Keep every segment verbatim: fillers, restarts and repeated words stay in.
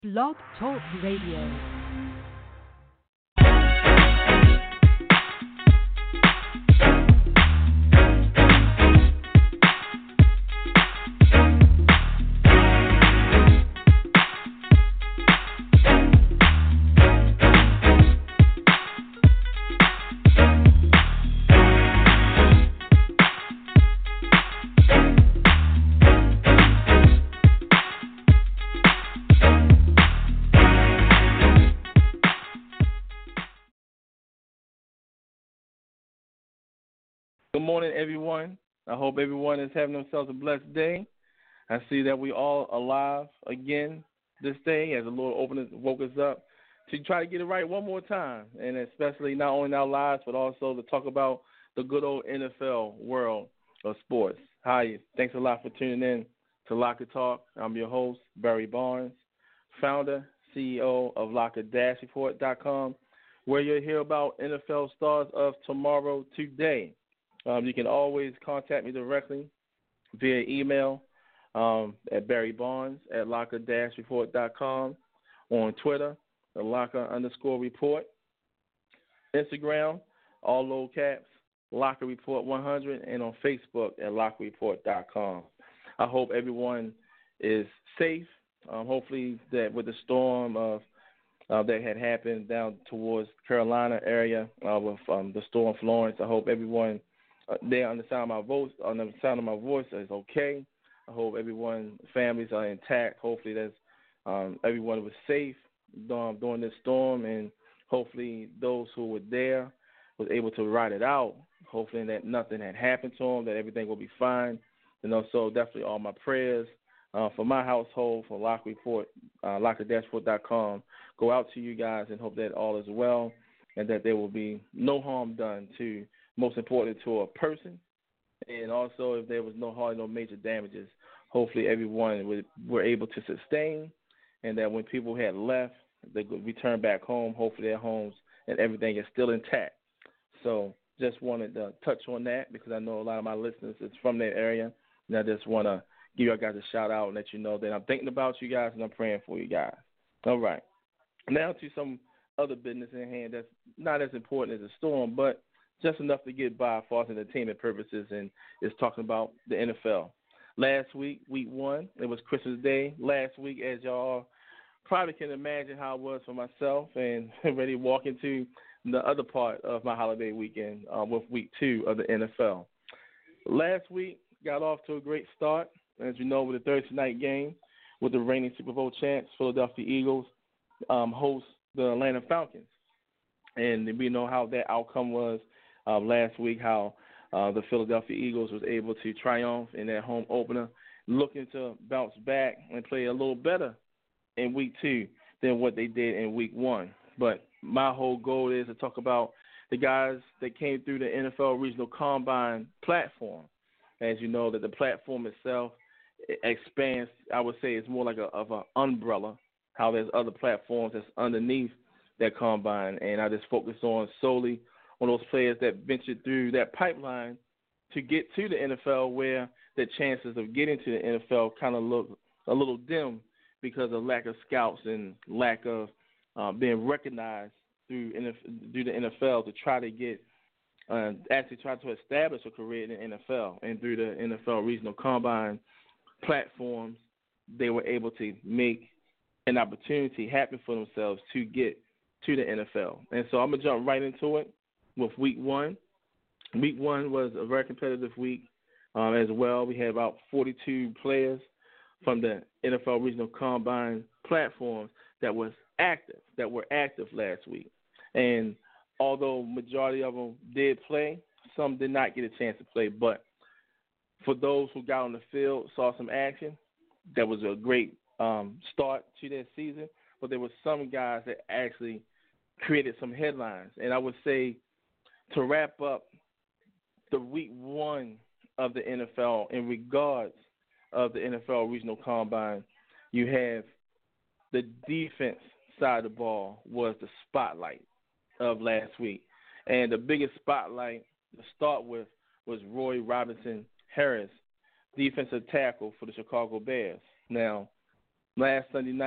Blog Talk Radio. Good morning, everyone. I hope everyone is having themselves a blessed day. I see that we all alive again this day as the Lord opened us, woke us up to try to get it right one more time, and especially not only in our lives, but also to talk about the good old N F L world of sports. Hi, thanks a lot for tuning in to Locker Talk. I'm your host, Barry Barnes, founder, C E O of Locker Report dot com, where you'll hear about N F L stars of tomorrow today. Um, you can always contact me directly via email um, at Barry Barnes at Locker Report dot com, on Twitter, the Locker underscore report, Instagram, all low caps, Locker Report one hundred, and on Facebook at Locker Report dot com. I hope everyone is safe. Um, hopefully that with the storm of uh, that had happened down towards Carolina area uh, with um, the storm Florence, I hope everyone Uh, there on the sound of my voice, on the sound of my voice is okay. I hope everyone, families are intact. Hopefully, that's um, everyone was safe um, during this storm, and hopefully those who were there was able to ride it out. Hopefully that nothing had happened to them, that everything will be fine. You know, so definitely all my prayers uh, for my household, for Locker Report, uh, Locker Report dot com, go out to you guys and hope that all is well and that there will be no harm done to. Most important to a person, and also if there was no hardly no major damages, hopefully everyone would, were able to sustain, and that when people had left, they could return back home, hopefully their homes and everything is still intact. So just wanted to touch on that because I know a lot of my listeners is from that area, and I just want to give you guys a shout out and let you know that I'm thinking about you guys and I'm praying for you guys. All right. Now to some other business in hand that's not as important as a storm, but just enough to get by for entertainment purposes, and is talking about the N F L. Last week, week one, it was Christmas Day. Last week, as y'all probably can imagine how it was for myself, and ready to walk into the other part of my holiday weekend uh, with week two of the N F L. Last week, got off to a great start. As you know, with the Thursday night game with the reigning Super Bowl champs, Philadelphia Eagles, um, host the Atlanta Falcons. And we know how that outcome was. Uh, last week, how uh, the Philadelphia Eagles was able to triumph in their home opener, looking to bounce back and play a little better in week two than what they did in week one. But my whole goal is to talk about the guys that came through the N F L Regional Combine platform. As you know, that the platform itself expands, I would say it's more like a of an umbrella, how there's other platforms that's underneath that combine. And I just focus on solely on those players that ventured through that pipeline to get to the N F L, where the chances of getting to the N F L kind of look a little dim because of lack of scouts and lack of uh, being recognized through, N F L, through the N F L to try to get uh, actually try to establish a career in the N F L. And through the N F L Regional Combine platforms, they were able to make an opportunity happen for themselves to get to the N F L. And so I'm going to jump right into it. With week one. Week one was a very competitive week um, as well. We had about forty-two players from the N F L Regional Combine platforms that was active, that were active last week. And although majority of them did play, some did not get a chance to play. But for those who got on the field, saw some action, that was a great um, start to their season. But there were some guys that actually created some headlines. And I would say, to wrap up the week one of the N F L in regards of the N F L Regional Combine, you have the defense side of the ball was the spotlight of last week. And the biggest spotlight to start with was Roy Robinson Harris, defensive tackle for the Chicago Bears. Now, last Sunday night,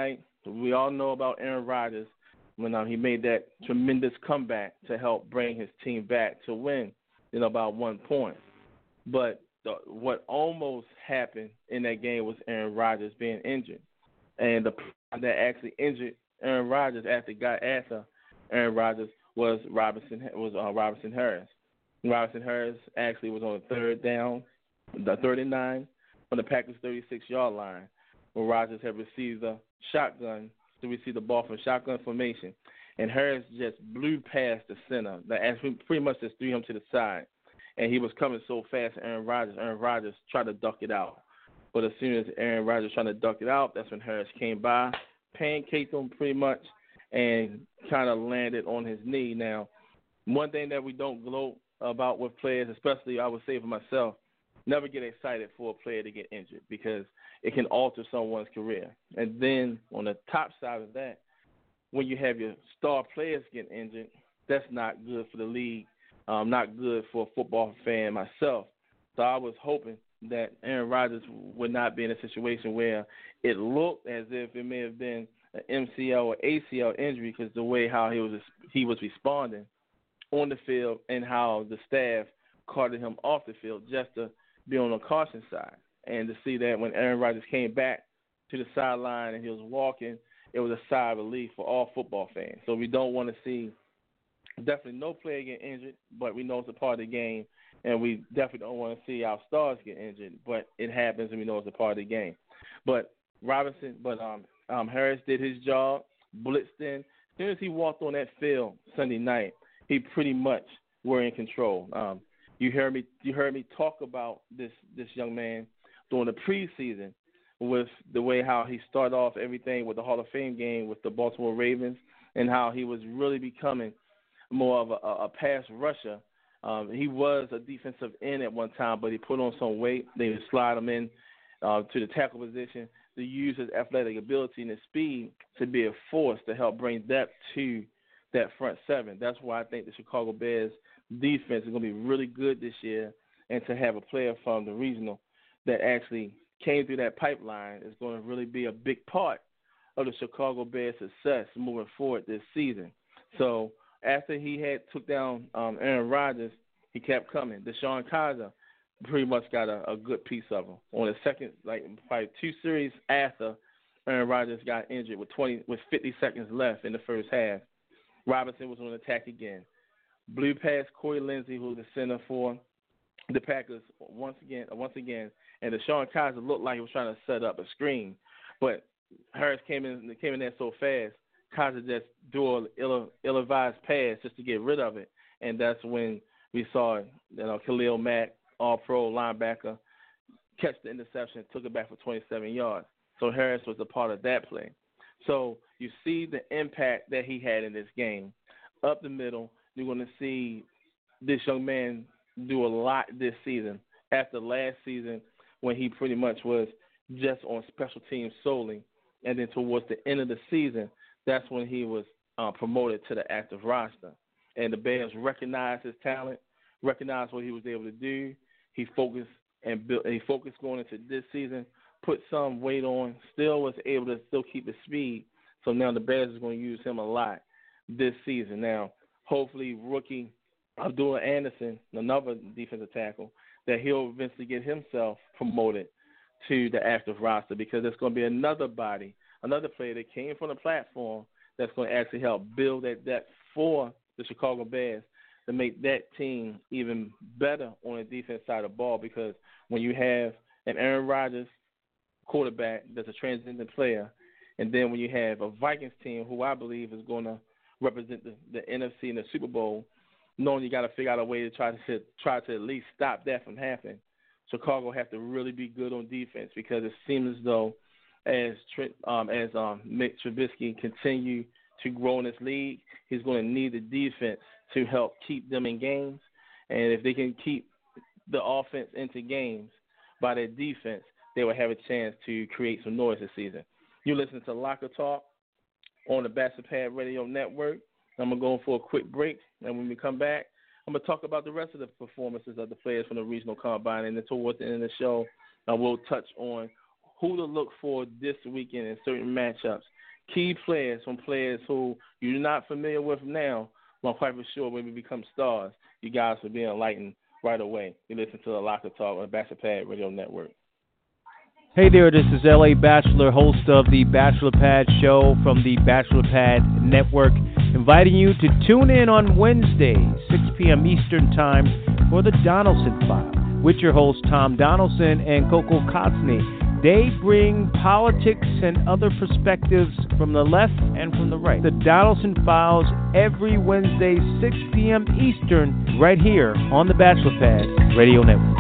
We all know about Aaron Rodgers when um, he made that tremendous comeback to help bring his team back to win, you know, about one point. But the, what almost happened in that game was Aaron Rodgers being injured, and the person that actually injured Aaron Rodgers after got after Aaron Rodgers was Robinson was uh, Robinson Harris. Robinson Harris actually was on the third down, the third and nine from the Packers' thirty-six yard line, where Rodgers had received the shotgun to receive the ball from shotgun formation, and Harris just blew past the center. That actually pretty much just threw him to the side, and he was coming so fast. Aaron Rodgers, Aaron Rodgers tried to duck it out, but as soon as Aaron Rodgers tried to duck it out, that's when Harris came by, pancaked him pretty much, and kind of landed on his knee. Now, one thing that we don't gloat about with players, especially I would say for myself, never get excited for a player to get injured because it can alter someone's career. And then on the top side of that, when you have your star players get injured, that's not good for the league, um, not good for a football fan myself. So I was hoping that Aaron Rodgers would not be in a situation where it looked as if it may have been an M C L or A C L injury because the way how he was he was responding on the field and how the staff carted him off the field just to be on the caution side. And to see that when Aaron Rodgers came back to the sideline and he was walking, it was a sigh of relief for all football fans. So we don't want to see definitely no player get injured, but we know it's a part of the game, and we definitely don't want to see our stars get injured, but it happens and we know it's a part of the game. But Robinson, but um, um, Harris did his job, blitzed in. As soon as he walked on that field Sunday night, he pretty much were in control. Um, you heard me. You heard me talk about this this young man during the preseason with the way how he started off everything with the Hall of Fame game with the Baltimore Ravens and how he was really becoming more of a, a pass rusher. Um, he was a defensive end at one time, but he put on some weight. They would slide him in uh, to the tackle position to use his athletic ability and his speed to be a force to help bring depth to that front seven. That's why I think the Chicago Bears defense is going to be really good this year, and to have a player from the regional that actually came through that pipeline is going to really be a big part of the Chicago Bears' success moving forward this season. So after he had took down um, Aaron Rodgers, he kept coming. DeShone Kizer pretty much got a, a good piece of him. On the second, like probably two series after Aaron Rodgers got injured with twenty with fifty seconds left in the first half, Robinson was on attack again. Blew past Corey Lindsey, who was the center for the Packers once again, once again, and DeShone Kizer looked like he was trying to set up a screen, but Harris came in came in there so fast, Kizer just threw an ill, ill-advised pass just to get rid of it, and that's when we saw, you know, Khalil Mack, all-pro linebacker, catch the interception, took it back for twenty-seven yards. So Harris was a part of that play. So you see the impact that he had in this game. Up the middle, you're going to see this young man do a lot this season. After last season, when he pretty much was just on special teams solely, and then towards the end of the season, that's when he was uh, promoted to the active roster. And the Bears recognized his talent, recognized what he was able to do. He focused and built. He focused going into this season, put some weight on, still was able to still keep his speed. So now the Bears is going to use him a lot this season. Now, hopefully, rookie Abdullah Anderson, another defensive tackle, that he'll eventually get himself promoted to the active roster, because there's going to be another body, another player that came from the platform that's going to actually help build that depth for the Chicago Bears to make that team even better on the defense side of the ball. Because when you have an Aaron Rodgers quarterback that's a transcendent player, and then when you have a Vikings team who I believe is going to represent the, the N F C in the Super Bowl, knowing you got to figure out a way to try to try to at least stop that from happening, Chicago have to really be good on defense, because it seems as though as um, as um, Mitch Trubisky continue to grow in this league, he's going to need the defense to help keep them in games. And if they can keep the offense into games by their defense, they will have a chance to create some noise this season. You listen to Locker Talk on the Bastard Pad Radio Network. I'm going to go for a quick break, and when we come back, I'm going to talk about the rest of the performances of the players from the Regional Combine, and then towards the end of the show, I will touch on who to look for this weekend in certain matchups key players, some players who you're not familiar with now, but I'm quite for sure when we become stars, you guys will be enlightened right away. You listen to the Locker Talk on the Bachelor Pad Radio Network. Hey there, this is L A Bachelor, host of the Bachelor Pad Show from the Bachelor Pad Network, inviting you to tune in on Wednesday, six p.m. Eastern Time, for the Donaldson File, with your hosts Tom Donaldson and Coco Cosney. They bring politics and other perspectives from the left and from the right. The Donaldson Files every Wednesday, six p.m. Eastern, right here on the Bachelor Pad Radio Network.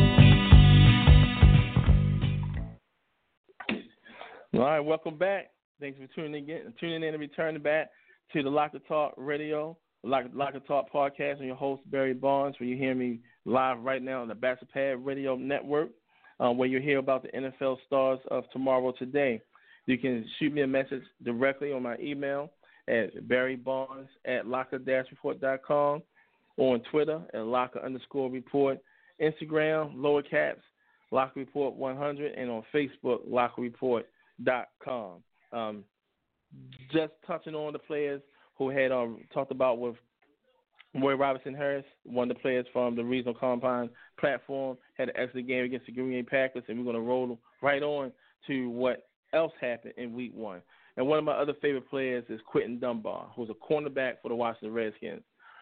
All right, welcome back. Thanks for tuning in, tuning in and returning back to the Locker Talk Radio, Locker, Locker Talk Podcast, and your host, Barry Barnes, where you hear me live right now on the Bachelor Pad Radio Network, um, where you hear about the N F L stars of tomorrow today. You can shoot me a message directly on my email at barrybarnes at locker dash report dot com, or on Twitter at locker underscore report, Instagram, lower caps, Locker Report one hundred, and on Facebook, Locker Report dot com. Um, just touching on the players who had um, talked about with Roy Robinson Harris, one of the players from the Regional Combine platform, had an excellent game against the Green Bay Packers, and we're going to roll right on to what else happened in week one. And one of my other favorite players is Quentin Dunbar, who's a cornerback for the Washington Redskins.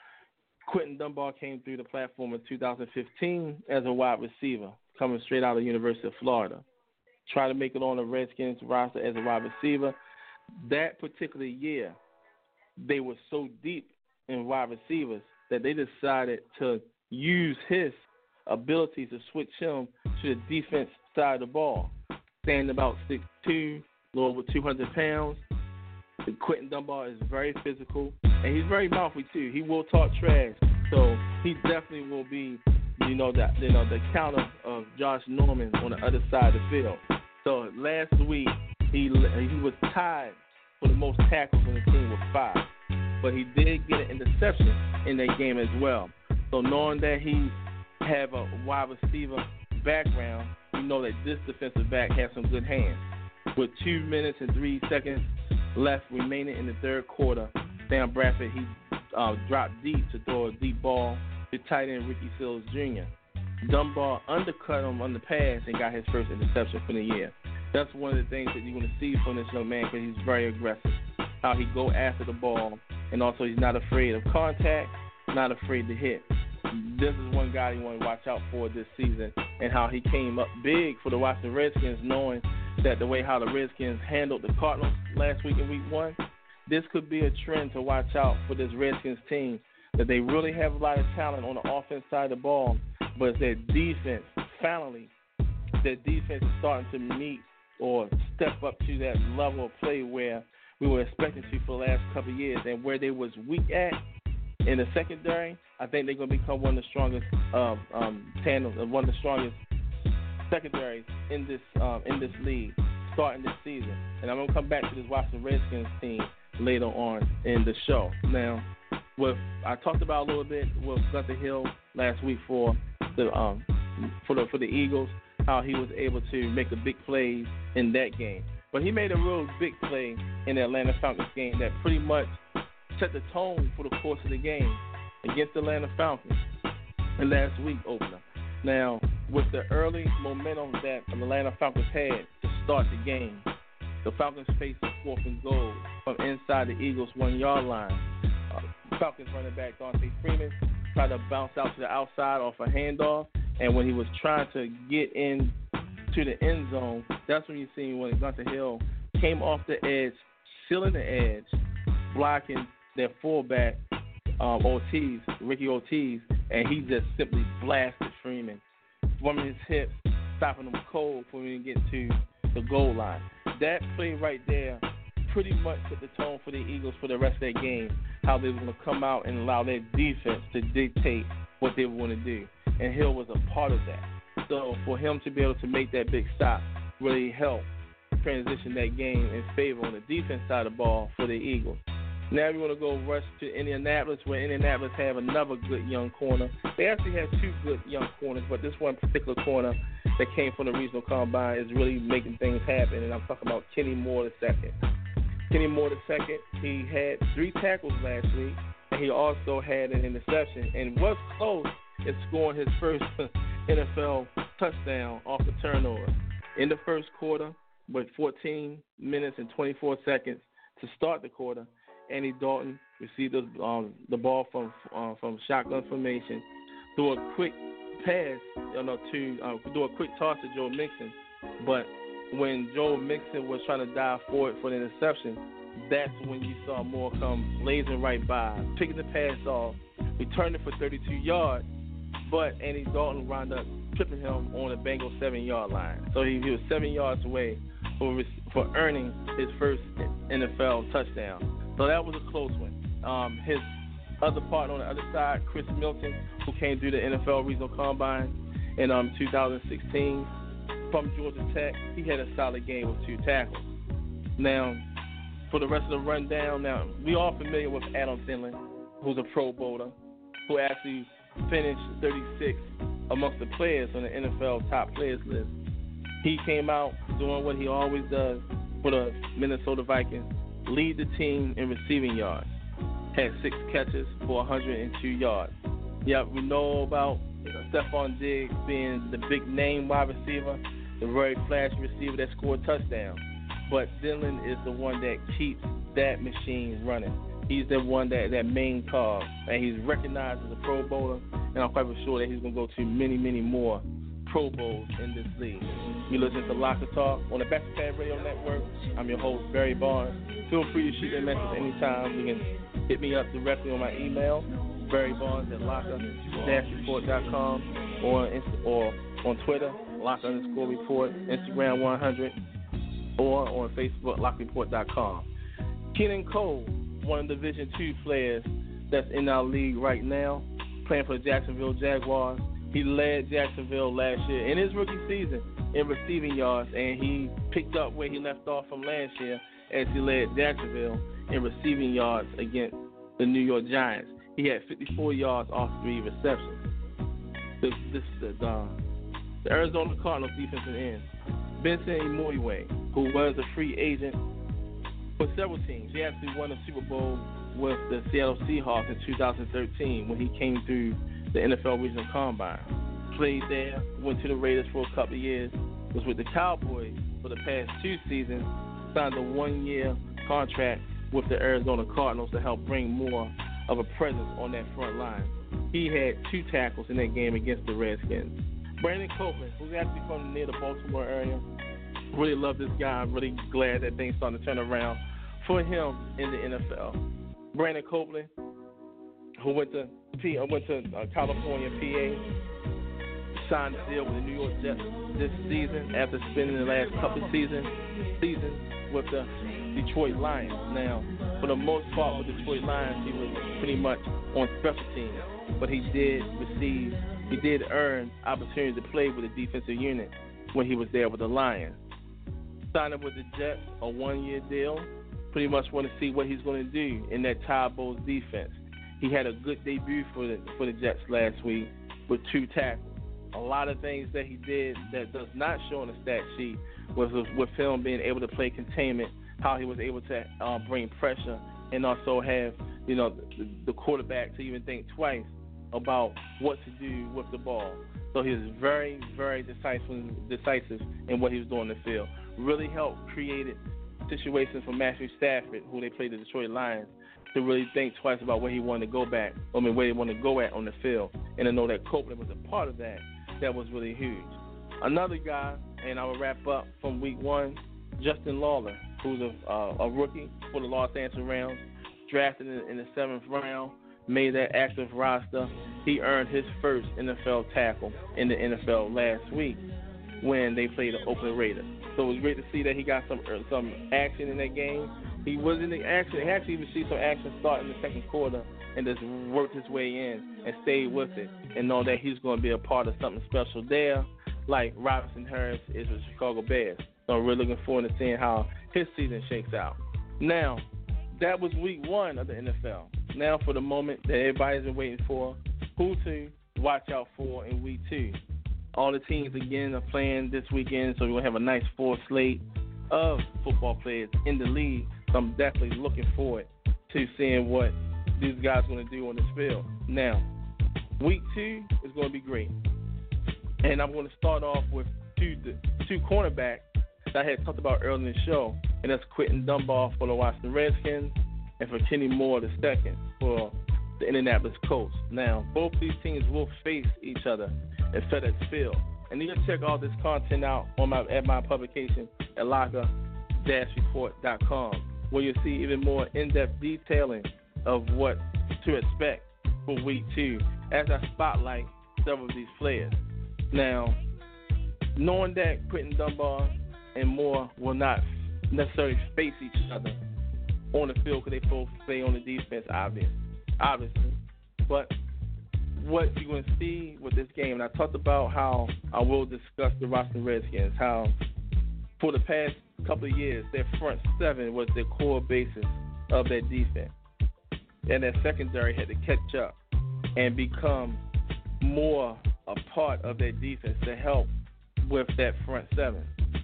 Quentin Dunbar came through the platform in two thousand fifteen as a wide receiver, coming straight out of the University of Florida. Try to make it on the Redskins roster as a wide receiver. That particular year, they were so deep in wide receivers that they decided to use his ability to switch him to the defense side of the ball. Standing about six two, a little over two hundred pounds. Quentin Dunbar is very physical, and he's very mouthy too. He will talk trash, so he definitely will be, you know, the you know the counter of Josh Norman on the other side of the field. So last week he he was tied for the most tackles on the team with five, but he did get an interception in that game as well. So knowing that he have a wide receiver background, you know that this defensive back has some good hands. With two minutes and three seconds left remaining in the third quarter, Sam Bradford he uh, dropped deep to throw a deep ball to tight end Ricky Seals Junior Dunbar undercut him on the pass and got his first interception for the year. That's one of the things that you're going to see from this young man, because he's very aggressive. How he go after the ball, and also he's not afraid of contact, not afraid to hit. This is one guy you want to watch out for this season, and how he came up big for the Washington Redskins, knowing that the way how the Redskins handled the Cardinals last week in week one, this could be a trend to watch out for this Redskins team, that they really have a lot of talent on the offense side of the ball, but it's their defense, finally, their defense is starting to meet or step up to that level of play where we were expecting to for the last couple of years, and where they was weak at in the secondary. I think they're going to become one of the strongest uh, um, tandems, one of the strongest secondaries in this um, in this league starting this season. And I'm going to come back to this Washington Redskins team later on in the show. Now, with I talked about a little bit with Gunther Hill last week for the um for the for the Eagles, how he was able to make a big play in that game. But he made a real big play in the Atlanta Falcons game that pretty much set the tone for the course of the game against the Atlanta Falcons in last week opener. Now, with the early momentum that the Atlanta Falcons had to start the game, the Falcons faced a fourth and goal from inside the Eagles' one-yard line. Uh, Falcons running back Dante Freeman tried to bounce out to the outside off a handoff, and when he was trying to get in to the end zone, that's when you see when Gunther Hill came off the edge, sealing the edge, blocking their fullback, um, Ortiz, Ricky Ortiz, and he just simply blasted Freeman from his hips, stopping him cold for him to get to the goal line. That play right there pretty much set the tone for the Eagles for the rest of that game, how they were going to come out and allow their defense to dictate what they were going to do. And Hill was a part of that. So for him to be able to make that big stop really helped transition that game in favor on the defense side of the ball for the Eagles. Now we're going to go rush to Indianapolis, where Indianapolis have another good young corner. They actually have two good young corners, but this one particular corner that came from the Regional Combine is really making things happen, and I'm talking about Kenny Moore the second. Kenny Moore the second, he had three tackles last week, and he also had an interception and was close in scoring his first N F L touchdown off the turnover. In the first quarter, with fourteen minutes and twenty-four seconds to start the quarter, Andy Dalton received the, um, the ball from uh, from shotgun formation, threw a quick pass, you know, to uh, do a quick toss to Joe Mixon, but when Joe Mixon was trying to dive forward for the interception, that's when you saw Moore come blazing right by, picking the pass off, returning for thirty-two yards, but Andy Dalton wound up tripping him on the Bengals seven-yard line. So he, he was seven yards away for for earning his first N F L touchdown. So that was a close one. Um, his other partner on the other side, Chris Milton, who came through the N F L Regional Combine in um, two thousand sixteen from Georgia Tech, he had a solid game with two tackles. Now, for the rest of the rundown, now, we all familiar with Adam Thielen, who's a Pro Bowler, who actually finished thirty-sixth amongst the players on the N F L top players list. He came out doing what he always does for the Minnesota Vikings, lead the team in receiving yards. Had six catches for one hundred two yards. Yeah, we know about Stephon Diggs being the big name wide receiver, the very flashy receiver that scored touchdowns. But Dylan is the one that keeps that machine running. He's the one that, that main cog, and he's recognized as a Pro Bowler, and I'm quite sure that he's going to go to many, many more Pro Bowls in this league. You listen to Locker Talk on the Bachelor Pad Radio Network. I'm your host, Barry Barnes. Feel free to shoot me a message anytime. You can hit me up directly on my email, Barry Barnes at locker dash report dot com, or, or on Twitter, locker underscore report, Instagram one hundred, or on Facebook, lock report dot com. Keelan Cole, one of the Division two players that's in our league right now, playing for the Jacksonville Jaguars. He led Jacksonville last year in his rookie season in receiving yards, and he picked up where he left off from last year as he led Jacksonville in receiving yards against the New York Giants. He had fifty-four yards off three receptions. This, this, the, uh, the Arizona Cardinals defensive end, Benson Imoue, who was a free agent for several teams. He actually won the Super Bowl with the Seattle Seahawks in two thousand thirteen when he came through the N F L Regional Combine. Played there, went to the Raiders for a couple of years, was with the Cowboys for the past two seasons, signed a one-year contract with the Arizona Cardinals to help bring more of a presence on that front line. He had two tackles in that game against the Redskins. Brandon Copeland, who's actually from near the Baltimore area, really love this guy. I'm really glad that things starting to turn around for him in the N F L. Brandon Copeland, who went to P, went to uh, California, P A, signed a deal with the New York Jets this season after spending the last couple of seasons seasons with the Detroit Lions. Now, for the most part with Detroit Lions, he was pretty much on special teams, but he did receive, he did earn opportunity to play with the defensive unit when he was there with the Lions. Signed up with the Jets, a one-year deal. Pretty much want to see what he's going to do in that Todd Bowles defense. He had a good debut for the for the Jets last week with two tackles. A lot of things that he did that does not show on the stat sheet was with, with him being able to play containment, how he was able to uh, bring pressure and also have, you know, the, the quarterback to even think twice about what to do with the ball. So he was very, very decisive, decisive in what he was doing in the field. Really helped create situations for Matthew Stafford, who they played the Detroit Lions, to really think twice about where he wanted to go back, I mean, where he wanted to go at on the field. And to know that Copeland was a part of that, that was really huge. Another guy, and I will wrap up from week one, Justin Lawler, who's a, uh, a rookie for the Los Angeles Rams, drafted in, in the seventh round, made that active roster. He earned his first N F L tackle in the N F L last week when they played the Oakland Raiders. So it was great to see that he got some some action in that game. He was in the action. He actually received some action starting the second quarter and just worked his way in and stayed with it and know that he's going to be a part of something special there, like Robinson Harris is with Chicago Bears. So I'm really looking forward to seeing how his season shakes out. Now, that was week one of the N F L. Now for the moment that everybody's been waiting for, who to watch out for in week two. All the teams, again, are playing this weekend, so we're going to have a nice full slate of football players in the league So I'm definitely looking forward to seeing what these guys are going to do on this field. Now, week two is going to be great. And I'm going to start off with two two cornerbacks that I had talked about earlier in the show, and that's Quentin Dunbar for the Washington Redskins and for Kenny Moore the second for the Indianapolis Colts. Now, both these teams will face each other at FedEx Field. And you can check all this content out on my at my publication at locker dash report dot com, where you'll see even more in-depth detailing of what to expect for week two as I spotlight several of these players. Now, knowing that Quentin Dunbar and Moore will not necessarily face each other on the field because they both play on the defense, obvious, obviously. But what you're going to see with this game, and I talked about how I will discuss the Washington Redskins, how for the past couple of years, their front seven was the core basis of their defense. And their secondary had to catch up and become more a part of their defense to help with that front seven.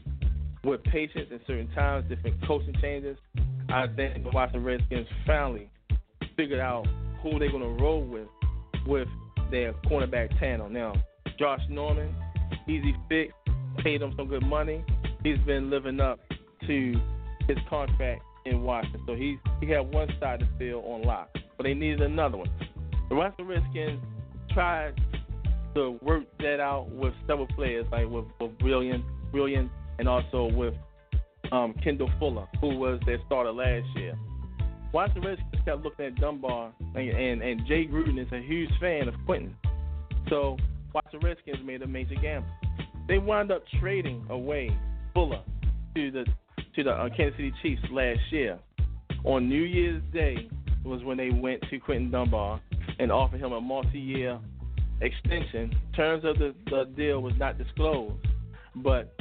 With patience in certain times, different coaching changes, I think the Washington Redskins finally figured out who they're going to roll with with their cornerback tandem. Now, Josh Norman, easy fix, paid him some good money. He's been living up to his contract in Washington. So he, he had one side of the field on lock, but they needed another one. The Washington Redskins tried to work that out with several players, like with, with Brilliant, Brilliant, and also with um, Kendall Fuller, who was their starter last year. Washington Redskins kept looking at Dunbar, and, and, and Jay Gruden is a huge fan of Quentin. So Washington Redskins made a major gamble. They wound up trading away Fuller to the to the uh, Kansas City Chiefs last year. On New Year's Day was when they went to Quentin Dunbar and offered him a multi-year extension. Terms of the, the deal was not disclosed, but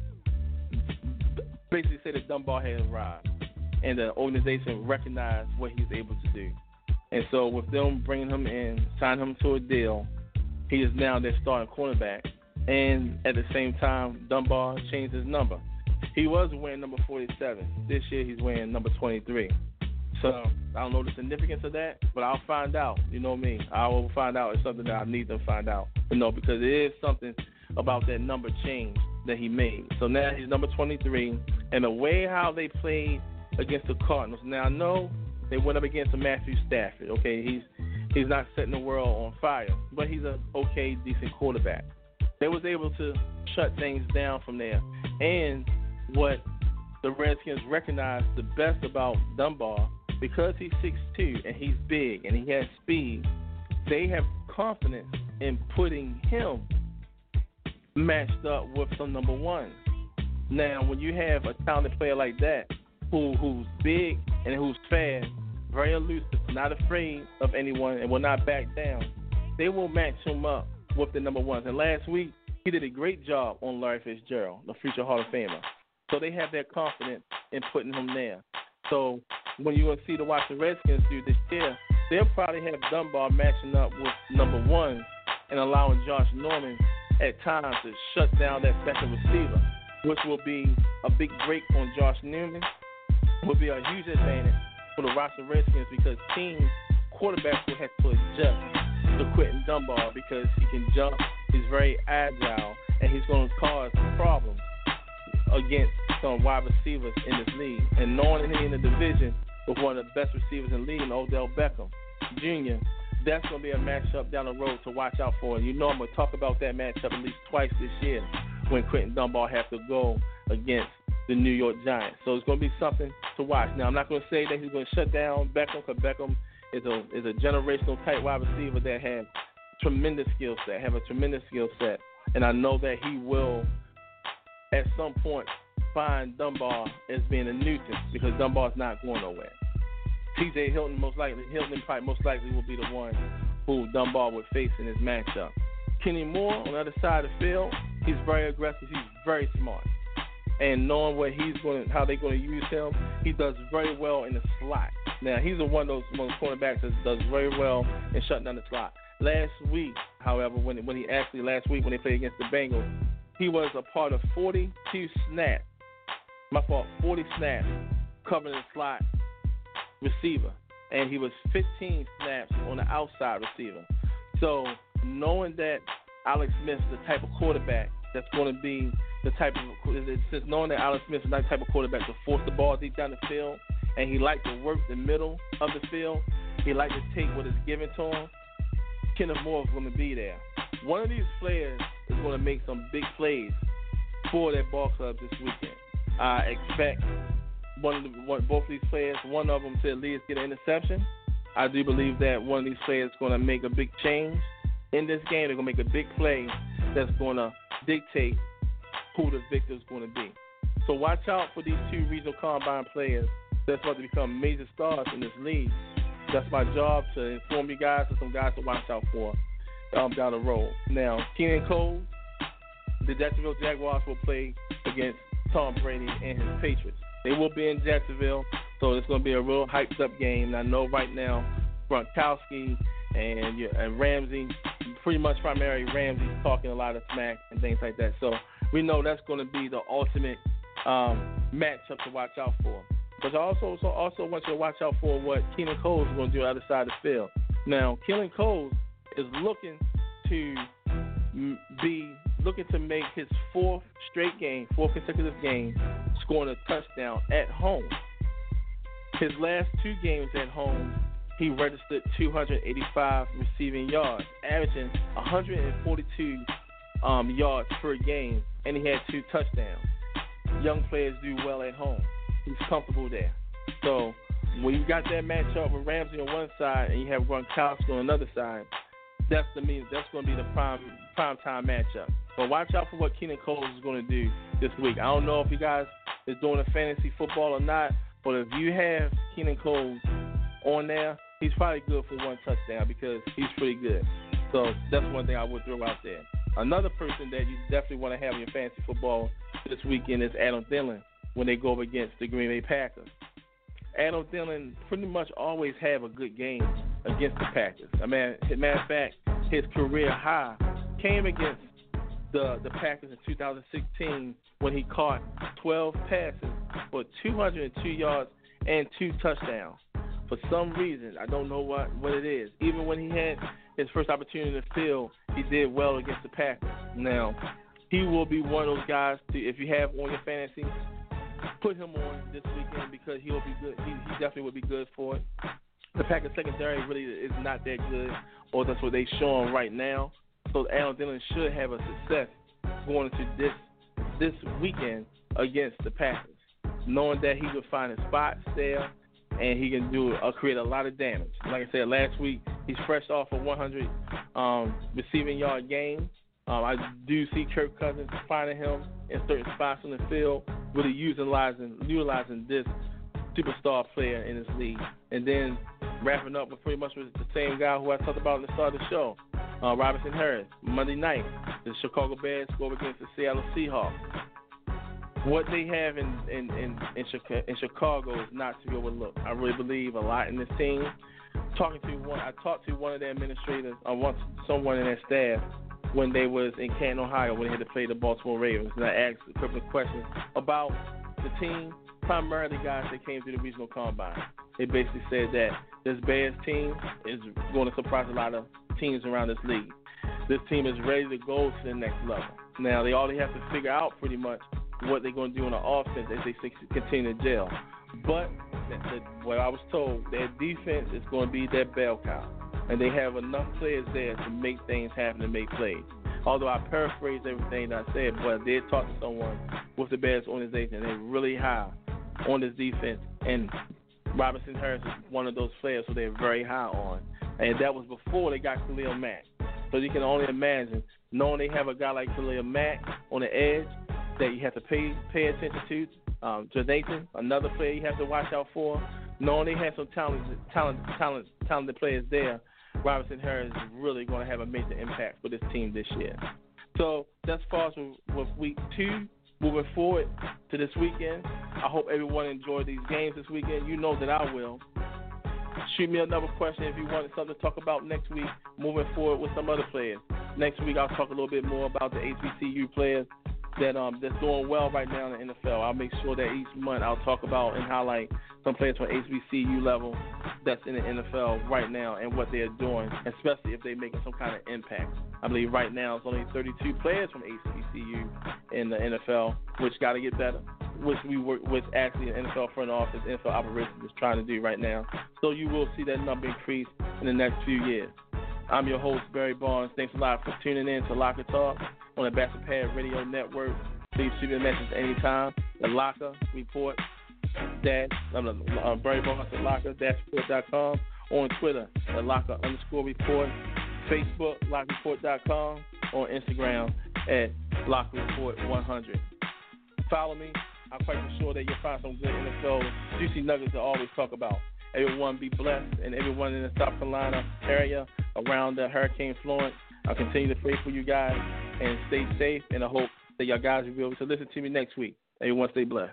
basically said that Dunbar had arrived, and the organization recognized what he's able to do. And so with them bringing him in, signing him to a deal, he is now their starting cornerback. And at the same time, Dunbar changed his number. He was wearing number forty-seven. This year he's wearing number twenty-three. So I don't know the significance of that, but I'll find out. You know me. I will find out. It's something that I need to find out. You know, because it is something about that number change that he made. So now he's number twenty-three. And the way how they played against the Cardinals. Now I know they went up against a Matthew Stafford. Okay, he's he's not setting the world on fire, but he's a okay, decent quarterback. They was able to shut things down from there. And what the Redskins recognized the best about Dunbar, because he's six two and he's big and he has speed, they have confidence in putting him matched up with some number one. Now, when you have a talented player like that, who who's big and who's fast, very elusive, not afraid of anyone, and will not back down, they will match him up with the number ones. And last week, he did a great job on Larry Fitzgerald, the future Hall of Famer. So they have that confidence in putting him there. So when you're going to see the Washington Redskins do this year, they'll probably have Dunbar matching up with number one and allowing Josh Norman at times to shut down that second receiver, which will be a big break on Josh Norman, will be a huge advantage for the Washington Redskins because teams, quarterbacks will have to adjust to Quentin Dunbar because he can jump, he's very agile, and he's going to cause problems against some wide receivers in this league. And knowing that he's in the division with one of the best receivers in the league, Odell Beckham Junior, that's going to be a matchup down the road to watch out for. And you know I'm going to talk about that matchup at least twice this year when Quentin Dunbar has to go against the New York Giants. So it's going to be something to watch. Now, I'm not going to say that he's going to shut down Beckham because Beckham is a is a generational type wide receiver that has tremendous skill set, have a tremendous skill set. And I know that he will, at some point, find Dunbar as being a nuisance because Dunbar's not going nowhere. T J Hilton most likely, Hilton probably most likely will be the one who Dunbar would face in his matchup. Kenny Moore on the other side of the field, he's very aggressive, he's very smart. And knowing what he's going, how they're going to use him, he does very well in the slot. Now he's a one of those, one of those cornerbacks that does very well in shutting down the slot. Last week, however, when when he actually last week when they played against the Bengals, he was a part of forty-two snaps. My fault, forty snaps covering the slot receiver, and he was fifteen snaps on the outside receiver. So knowing that Alex Smith is the type of quarterback that's going to be the type of, since knowing that Alex Smith is that type of quarterback to force the ball deep down the field, and he likes to work the middle of the field, he likes to take what is given to him, Kenneth Moore is going to be there. One of these players is going to make some big plays for that ball club this weekend. I expect one of the, one, both of these players, one of them to at least get an interception. I do believe that one of these players is going to make a big change in this game. They're going to make a big play that's going to dictate who the victor is going to be. So watch out for these two regional combine players that's about to become major stars in this league. That's my job, to inform you guys of some guys to watch out for um, down the road. Now, Keenan Cole, the Jacksonville Jaguars will play against Tom Brady and his Patriots. They will be in Jacksonville, so it's going to be a real hyped-up game. And I know right now Gronkowski and, and Ramsey, pretty much primarily Ramsey's talking a lot of smack and things like that. So we know that's going to be the ultimate um, matchup to watch out for. But I also so also want you to watch out for what Keenan Cole is going to do on the other side of the field. Now, Keenan Cole is looking to be looking to make his fourth straight game, fourth consecutive game, scoring a touchdown at home. His last two games at home, he registered two hundred eighty-five receiving yards, averaging one hundred forty-two um, yards per game, and he had two touchdowns. Young players do well at home. He's comfortable there. So when you got that matchup with Ramsey on one side and you have Gronkowski on another side, that's the mean that's going to be the prime prime time matchup. But watch out for what Keenan Cole is going to do this week. I don't know if you guys is doing a fantasy football or not, but if you have Keenan Cole on there, he's probably good for one touchdown because he's pretty good. So that's one thing I would throw out there. Another person that you definitely want to have in your fantasy football this weekend is Adam Thielen when they go up against the Green Bay Packers. Adam Thielen pretty much always have a good game against the Packers. I mean, matter of fact, his career high came against the the Packers in two thousand sixteen when he caught twelve passes for two hundred two yards and two touchdowns. For some reason, I don't know what, what it is. Even when he had his first opportunity in the field, he did well against the Packers. Now, he will be one of those guys to, if you have on your fantasy, put him on this weekend because he'll be good. He, he definitely would be good for it. The Packers secondary really is not that good, or that's what they're showing right now. So Adam Thielen should have a success going into this this weekend against the Packers, knowing that he will find his spots there and he can do uh, create a lot of damage. Like I said last week, he's fresh off a one hundred um, receiving yard game. Um, I do see Kirk Cousins finding him in certain spots on the field, really utilizing utilizing this superstar player in this league. And then wrapping up with pretty much with the same guy who I talked about at the start of the show, uh, Robinson Harris. Monday night, the Chicago Bears go against the Seattle Seahawks. What they have in in, in, in, Chicago, in Chicago is not to be overlooked. I really believe a lot in this team. Talking to one, I talked to one of their administrators, I want someone in their staff when they was in Canton, Ohio, when they had to play the Baltimore Ravens, and I asked a couple of questions about the team, primarily guys that came through the regional combine. They basically said that this Bears team is going to surprise a lot of teams around this league. This team is ready to go to the next level. Now, they already have to figure out pretty much what they're going to do on the offense as they continue to gel. But the, the, what I was told, their defense is going to be their bell cow, and they have enough players there to make things happen and make plays. Although I paraphrased everything that I said, but I did talk to someone with the Bears organization, and they're really high on this defense, and Robinson Harris is one of those players who they're very high on, and that was before they got Khalil Mack. So you can only imagine, knowing they have a guy like Khalil Mack on the edge that you have to pay pay attention to. Um, Jonathan, another player you have to watch out for. Knowing they have some talented, talent, talent, talented players there, Robinson Harris is really going to have a major impact for this team this year. So that's far as with, with week two. Moving forward to this weekend, I hope everyone enjoyed these games this weekend. You know that I will. Shoot me another question if you wanted something to talk about next week, moving forward with some other players. Next week I'll talk a little bit more about the H B C U players that um that's doing well right now in the N F L. I'll make sure that each month I'll talk about and highlight some players from H B C U level that's in the N F L right now and what they're doing, especially if they're making some kind of impact. I believe right now it's only thirty-two players from H B C U in the N F L, which got to get better, which we work with actually the N F L front office, N F L operations is trying to do right now. So you will see that number increase in the next few years. I'm your host, Barry Barnes. Thanks a lot for tuning in to Locker Talk on the Bachelor Pad Radio Network. Please shoot me a message anytime. The Locker Report, dash, uh, Barry Barnes at Locker dash report dot com, on Twitter at Locker underscore report, Facebook, locker report dot com, on Instagram at Locker Report one hundred. Follow me. I'm quite sure that you'll find some good N F L juicy nuggets to always talk about. Everyone be blessed, and everyone in the South Carolina area around the Hurricane Florence, I'll continue to pray for you guys and stay safe, and I hope that y'all guys will be able to listen to me next week. Everyone stay blessed.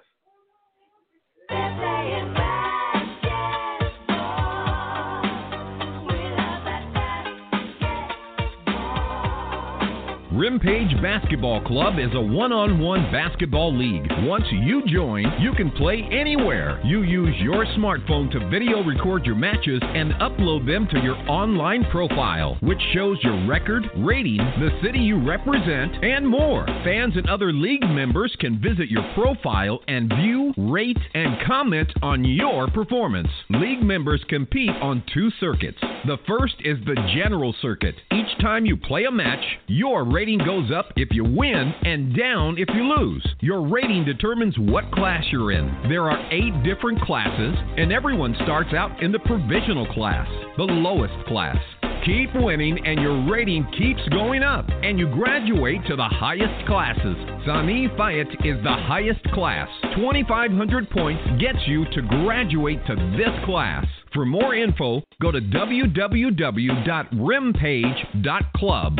Rimpage Basketball Club is a one-on-one basketball league. Once you join, you can play anywhere. You use your smartphone to video record your matches and upload them to your online profile, which shows your record, rating, the city you represent, and more. Fans and other league members can visit your profile and view, rate, and comment on your performance. League members compete on two circuits. The first is the general circuit. Each time you play a match, your rating goes up if you win and down if you lose. Your rating determines what class you're in. There are eight different classes, and everyone starts out in the provisional class, the lowest class. Keep winning and your rating keeps going up, and you graduate to the highest classes. Sani Fayet is the highest class. twenty-five hundred points gets you to graduate to this class. For more info, go to w w w dot rimpage dot club.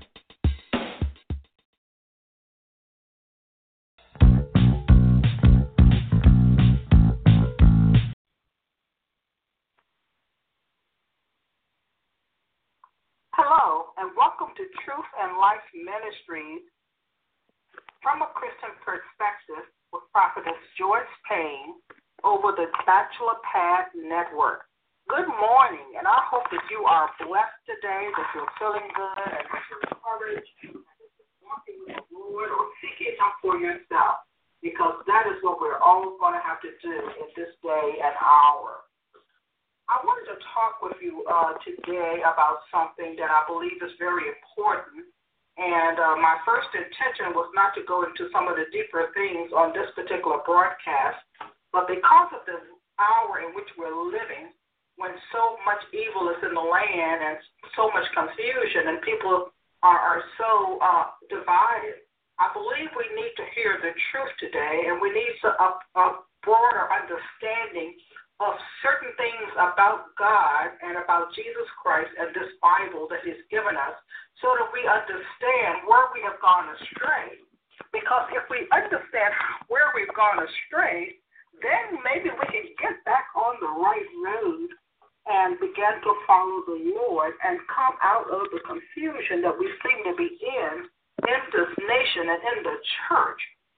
Hello, and welcome to Truth and Life Ministries from a Christian Perspective with Prophetess Joyce Payne over the Bachelor Pad Network. Good morning, and I hope that you are blessed today, that you're feeling good, and that you're encouraged, and that you're walking with the Lord or seeking Him for yourself, because that is what we're all going to have to do in this day and hour. I wanted to talk with you uh, today about something that I believe is very important, and uh, my first intention was not to go into some of the deeper things on this particular broadcast, but because of the hour in which we're living, when so much evil is in the land and so much confusion and people are, are so uh, divided, I believe we need to hear the truth today, and we need a, a broader understanding of certain things about God and about Jesus Christ and this Bible that He's given us, so that we understand where we have gone astray. Because if we understand where we've gone astray, then maybe we can get back on the right road and begin to follow the Lord and come out of the confusion that we seem to be in in this nation and in the church.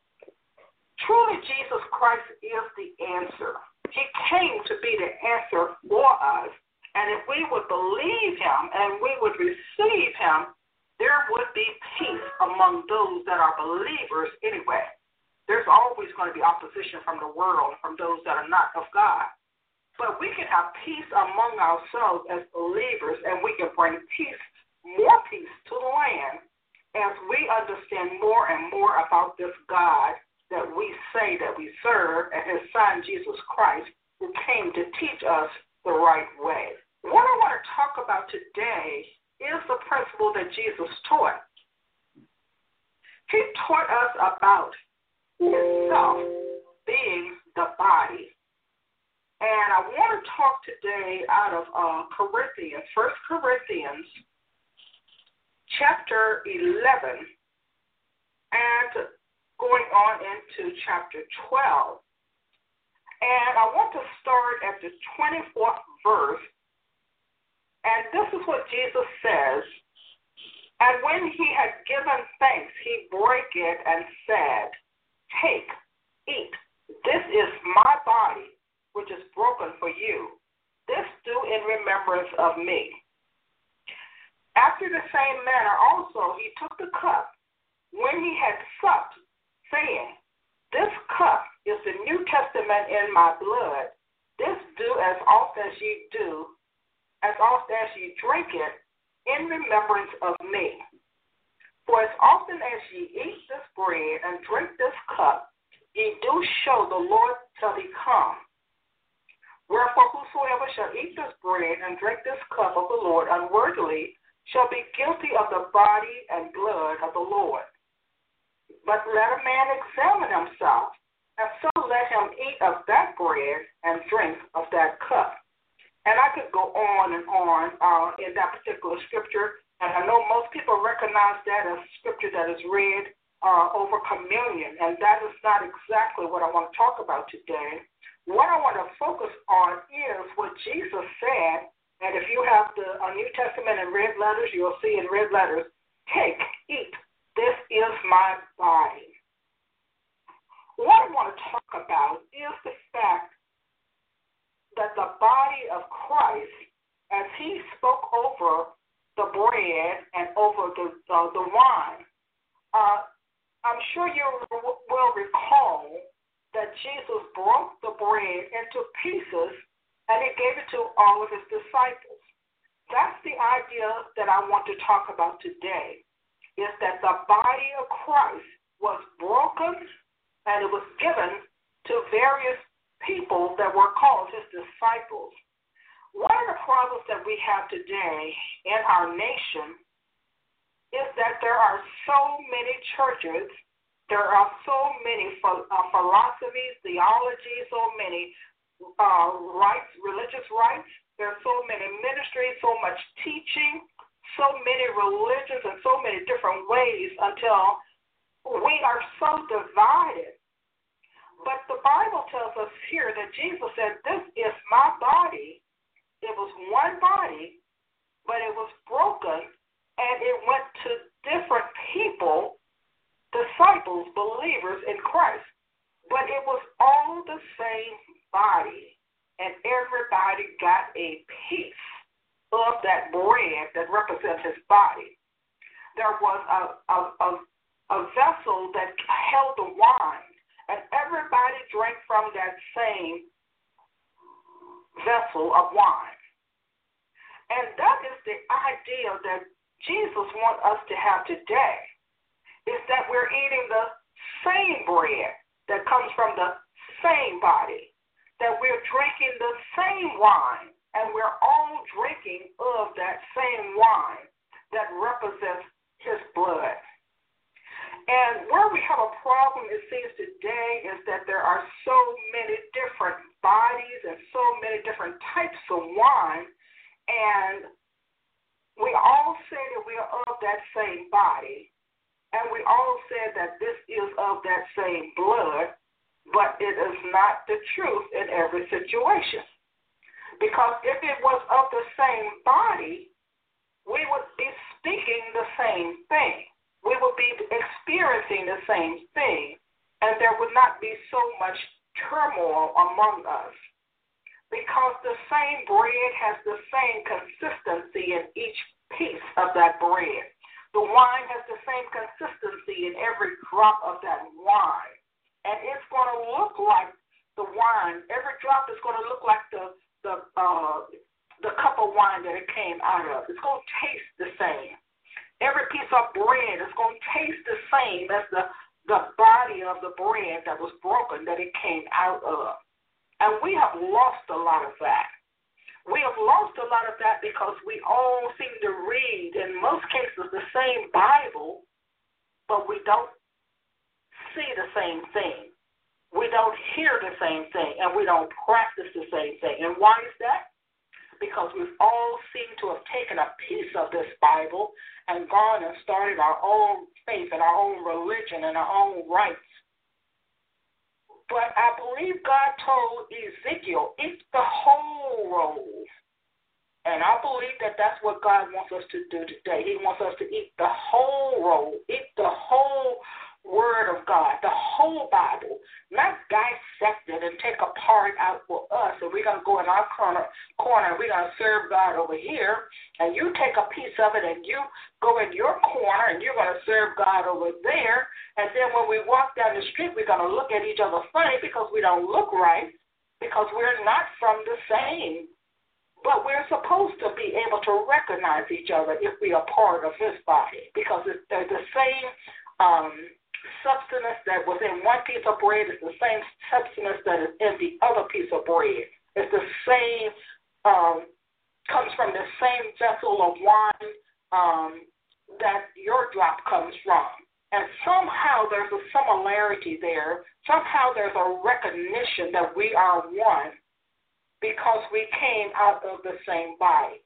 Truly, Jesus Christ is the answer. He came to be the answer for us, and if we would believe Him and we would receive Him, there would be peace among those that are believers anyway. There's always going to be opposition from the world, from those that are not of God. But we can have peace among ourselves as believers, and we can bring peace, more peace to the land as we understand more and more about this God that we say that we serve, and His Son, Jesus Christ, who came to teach us the right way. What I want to talk about today is the principle that Jesus taught. He taught us about Himself being the body. And I want to talk today out of uh, Corinthians, First Corinthians, chapter eleven, and going on into chapter twelve. And I want to start at the twenty-fourth verse. And this is what Jesus says And when he had given thanks, he brake it and said, Take, eat. This is my body, which is broken for you. This do in remembrance of me. After the same manner also he took the cup when he had supped, saying, This cup is the New Testament in my blood. This do as oft as ye do, as oft as ye drink it, in remembrance of me. For as often as ye eat this bread and drink this cup, ye do show the Lord till he come. Wherefore whosoever shall eat this bread and drink this cup of the Lord unworthily shall be guilty of the body and blood of the Lord. But let a man examine himself, and so let him eat of that bread and drink of that cup. And I could go on and on uh, in that particular scripture, and I know most people recognize that as scripture that is read uh, over communion, and that is not exactly what I want to talk about today. What I want to focus on is what Jesus said, and if you have the uh, New Testament in red letters, you'll see in red letters, Take, eat, this is my body. What I want to talk about is the fact that the body of Christ, as he spoke over the bread and over the uh, the wine, uh, I'm sure you will recall that Jesus broke the bread into pieces and he gave it to all of his disciples. That's the idea that I want to talk about today, is that the body of Christ was broken and it was given to various people that were called his disciples. One of the problems that we have today in our nation is that there are so many churches, there are so many ph- uh, philosophies, theologies, so many uh, rights, religious rights. There are so many ministries, so much teaching, so many religions, and so many different ways until we are so divided. But the Bible tells us here that Jesus said, This is my body. It was one body, but it was broken, and it went to different people, disciples, believers in Christ. But it was all the same body, and everybody got a piece of that bread that represents his body. There was a, a, a, a vessel that held the wine, and everybody drank from that same vessel of wine. And that is the idea that Jesus wants us to have today, is that we're eating the same bread that comes from the same body, that we're drinking the same wine, and we're all drinking of that same wine that represents his blood. And where we have a problem, it seems today, is that there are so many different bodies and so many different types of wine, and we all say that we are of that same body, and we all say that this is of that same blood, but it is not the truth in every situation. Because if it was of the same body, we would be speaking the same thing. We would be experiencing the same thing, and there would not be so much turmoil among us. Because the same bread has the same consistency in each piece of that bread. The wine has the same consistency in every drop of that wine. And it's going to look like the wine. Every drop is going to look like the the uh, the cup of wine that it came out of. It's going to taste the same. Every piece of bread is going to taste the same as the, the body of the bread that was broken that it came out of. And we have lost a lot of that. We have lost a lot of that because we all seem to read, in most cases, the same Bible, but we don't see the same thing. We don't hear the same thing, and we don't practice the same thing. And why is that? Because we've all seemed to have taken a piece of this Bible and gone and started our own faith and our own religion and our own rights. But I believe God told Ezekiel, eat the whole roll. And And I believe that that's what God wants us to do today. He wants us to eat the whole roll, eat the whole Word of God, the whole Bible, not dissect it and take a part out for us. And we're going to go in our corner, corner and we're going to serve God over here. And you take a piece of it and you go in your corner and you're going to serve God over there. And then when we walk down the street, we're going to look at each other funny because we don't look right, because we're not from the same. But we're supposed to be able to recognize each other if we are part of His body, because they're the same um, substance that was in one piece of bread is the same substance that is in the other piece of bread. It's the same, um, comes from the same vessel of wine um, that your drop comes from. And somehow there's a similarity there. Somehow there's a recognition that we are one because we came out of the same body.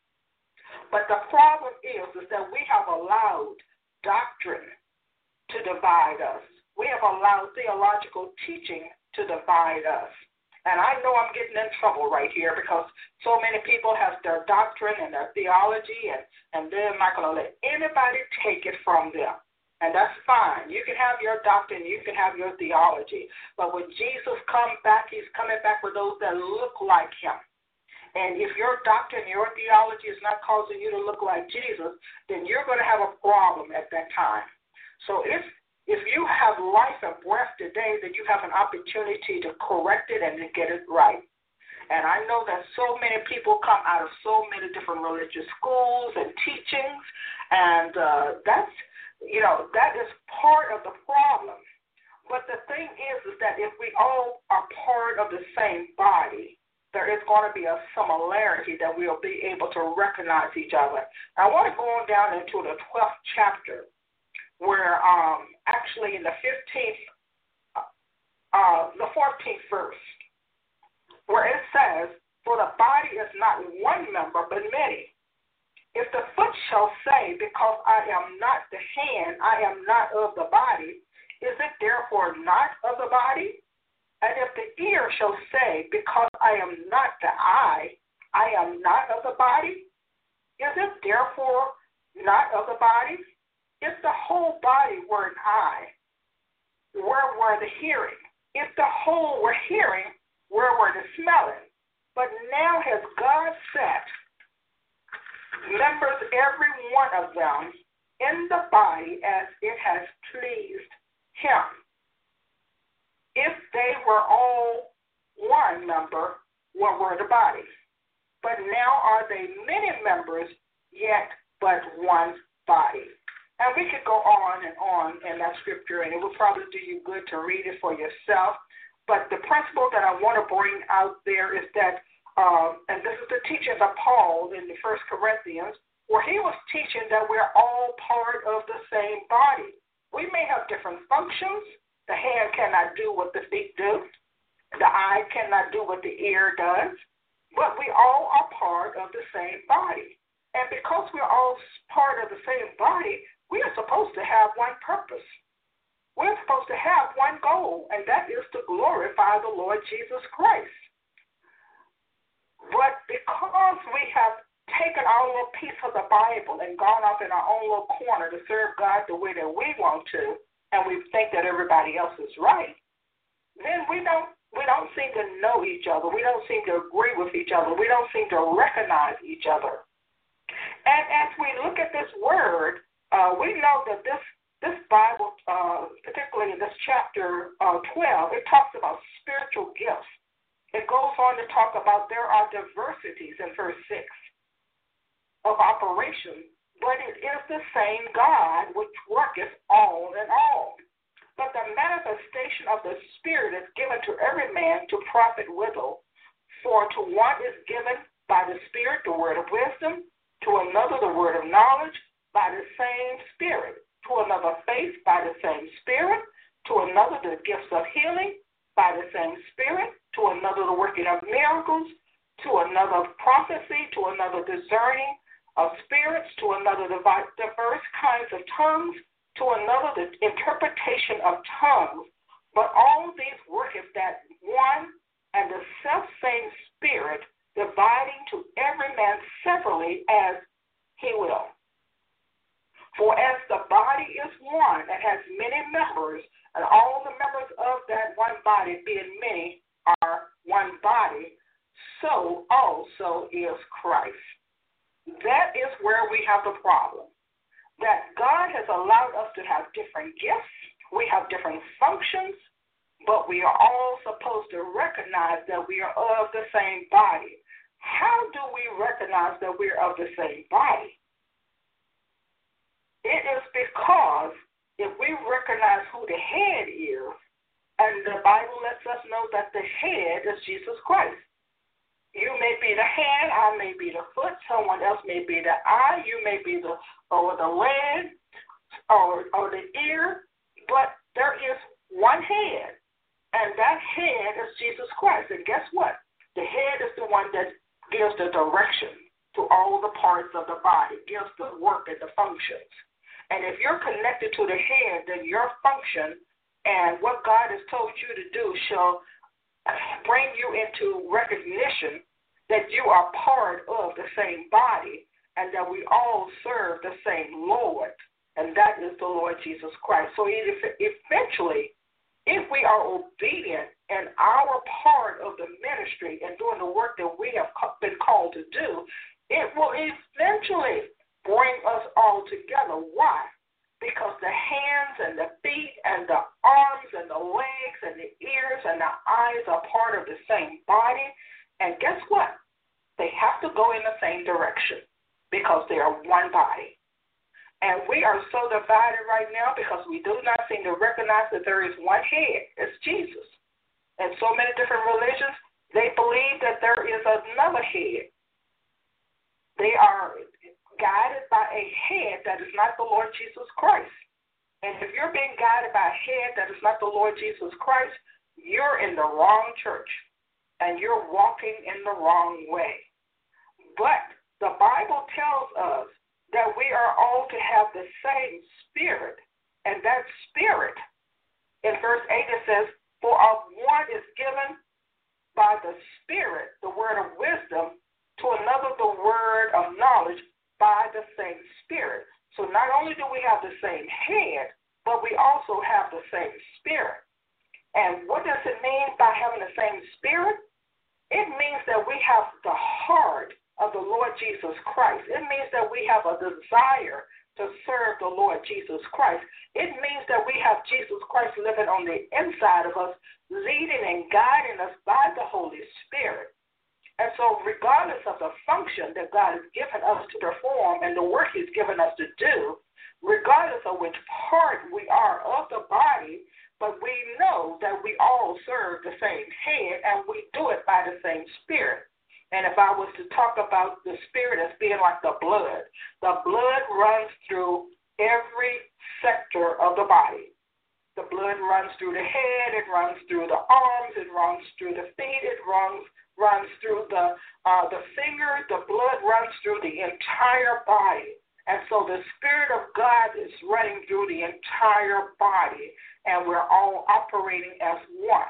But the problem is, is that we have allowed doctrine to divide us. We have allowed theological teaching to divide us. And I know I'm getting in trouble right here because so many people have their doctrine and their theology, and, and they're not going to let anybody take it from them. And that's fine. You can have your doctrine, you can have your theology. But when Jesus comes back, He's coming back with those that look like Him. And if your doctrine, your theology is not causing you to look like Jesus, then you're going to have a problem at that time. So if if you have life and breath today, then you have an opportunity to correct it and to get it right. And I know that so many people come out of so many different religious schools and teachings, and uh, that's, you know, that is part of the problem. But the thing is, is that if we all are part of the same body, there is going to be a similarity that we'll be able to recognize each other. I want to go on down into the twelfth chapter, where um, actually in the fifteenth, uh, the fourteenth verse, where it says, "For the body is not one member, but many. If the foot shall say, Because I am not the hand, I am not of the body, is it therefore not of the body? And if the ear shall say, Because I am not the eye, I am not of the body, is it therefore not of the body? If the whole body were an eye, where were the hearing? If the whole were hearing, where were the smelling? But now has God set members, every one of them, in the body as it has pleased Him. If they were all one member, what were the body? But now are they many members, yet but one body." And we could go on and on in that scripture, and it would probably do you good to read it for yourself. But the principle that I want to bring out there is that, um, and this is the teachings of Paul in the First Corinthians, where he was teaching that we're all part of the same body. We may have different functions. The hand cannot do what the feet do. The eye cannot do what the ear does. But we all are part of the same body. And because we're all part of the same body, we are supposed to have one purpose. We're supposed to have one goal, and that is to glorify the Lord Jesus Christ. But because we have taken our little piece of the Bible and gone off in our own little corner to serve God the way that we want to, and we think that everybody else is right, then we don't we don't seem to know each other. We don't seem to agree with each other. We don't seem to recognize each other. And as we look at this word, uh, we know that this this Bible, uh, particularly in this chapter uh, twelve, it talks about spiritual gifts. It goes on to talk about there are diversities in verse six of operation, but it is the same God which worketh all in all. But the manifestation of the Spirit is given to every man to profit withal. For to one is given by the Spirit the word of wisdom, to another the word of knowledge by the same Spirit, to another faith by the same Spirit, to another the gifts of healing by the same Spirit, to another the working of miracles, to another prophecy, to another discerning of spirits, to another diverse kinds of tongues, to another the interpretation of tongues. But all these worketh that one and the selfsame Spirit, dividing to every man eventually as he will. For as the body is one and has many members, and all the members of that one body, being many, are one body, so also is Christ. That is where we have the problem. That God has allowed us to have different gifts, we have different functions, but we are all supposed to recognize that we are of the same body. How do we recognize that we are of the same body? It is because if we recognize who the head is, and the Bible lets us know that the head is Jesus Christ. You may be the hand, I may be the foot, someone else may be the eye, you may be the or the leg or, or the ear, but there is one head, and that head is Jesus Christ. And guess what? The head is the one that gives the direction to all the parts of the body, gives the work and the functions. And if you're connected to the head, then your function and what God has told you to do shall bring you into recognition that you are part of the same body and that we all serve the same Lord, and that is the Lord Jesus Christ. So eventually, if we are obedient in our part of the ministry and doing the work that we have been called to do, it will eventually bring us all together. Why? Because the hands and the feet and the arms and the legs and the ears and the eyes are part of the same body. And guess what? They have to go in the same direction because they are one body. And we are so divided right now because we do not seem to recognize that there is one head. It's Jesus. And so many different religions, they believe that there is another head. They are guided by a head that is not the Lord Jesus Christ. And if you're being guided by a head that is not the Lord Jesus Christ, you're in the wrong church and you're walking in the wrong way. But the Bible tells us that we are all to have the same spirit, and that spirit, in verse eight it says, for of one is given by the Spirit the word of wisdom, to another the word of knowledge by the same Spirit. So not only do we have the same head, but we also have the same Spirit. And what does it mean by having the same Spirit? It means that we have the heart of the Lord Jesus Christ. It means that we have a desire to serve the Lord Jesus Christ. It means that we have Jesus Christ living on the inside of us, leading and guiding us by the Holy Spirit. And so regardless of the function that God has given us to perform and the work he's given us to do, regardless of which part we are of the body, but we know that we all serve the same head and we do it by the same Spirit. And if I was to talk about the Spirit as being like the blood, the blood runs through every sector of the body. The blood runs through the head, it runs through the arms, it runs through the feet, it runs runs through the uh, the fingers, the blood runs through the entire body. And so the Spirit of God is running through the entire body, and we're all operating as one.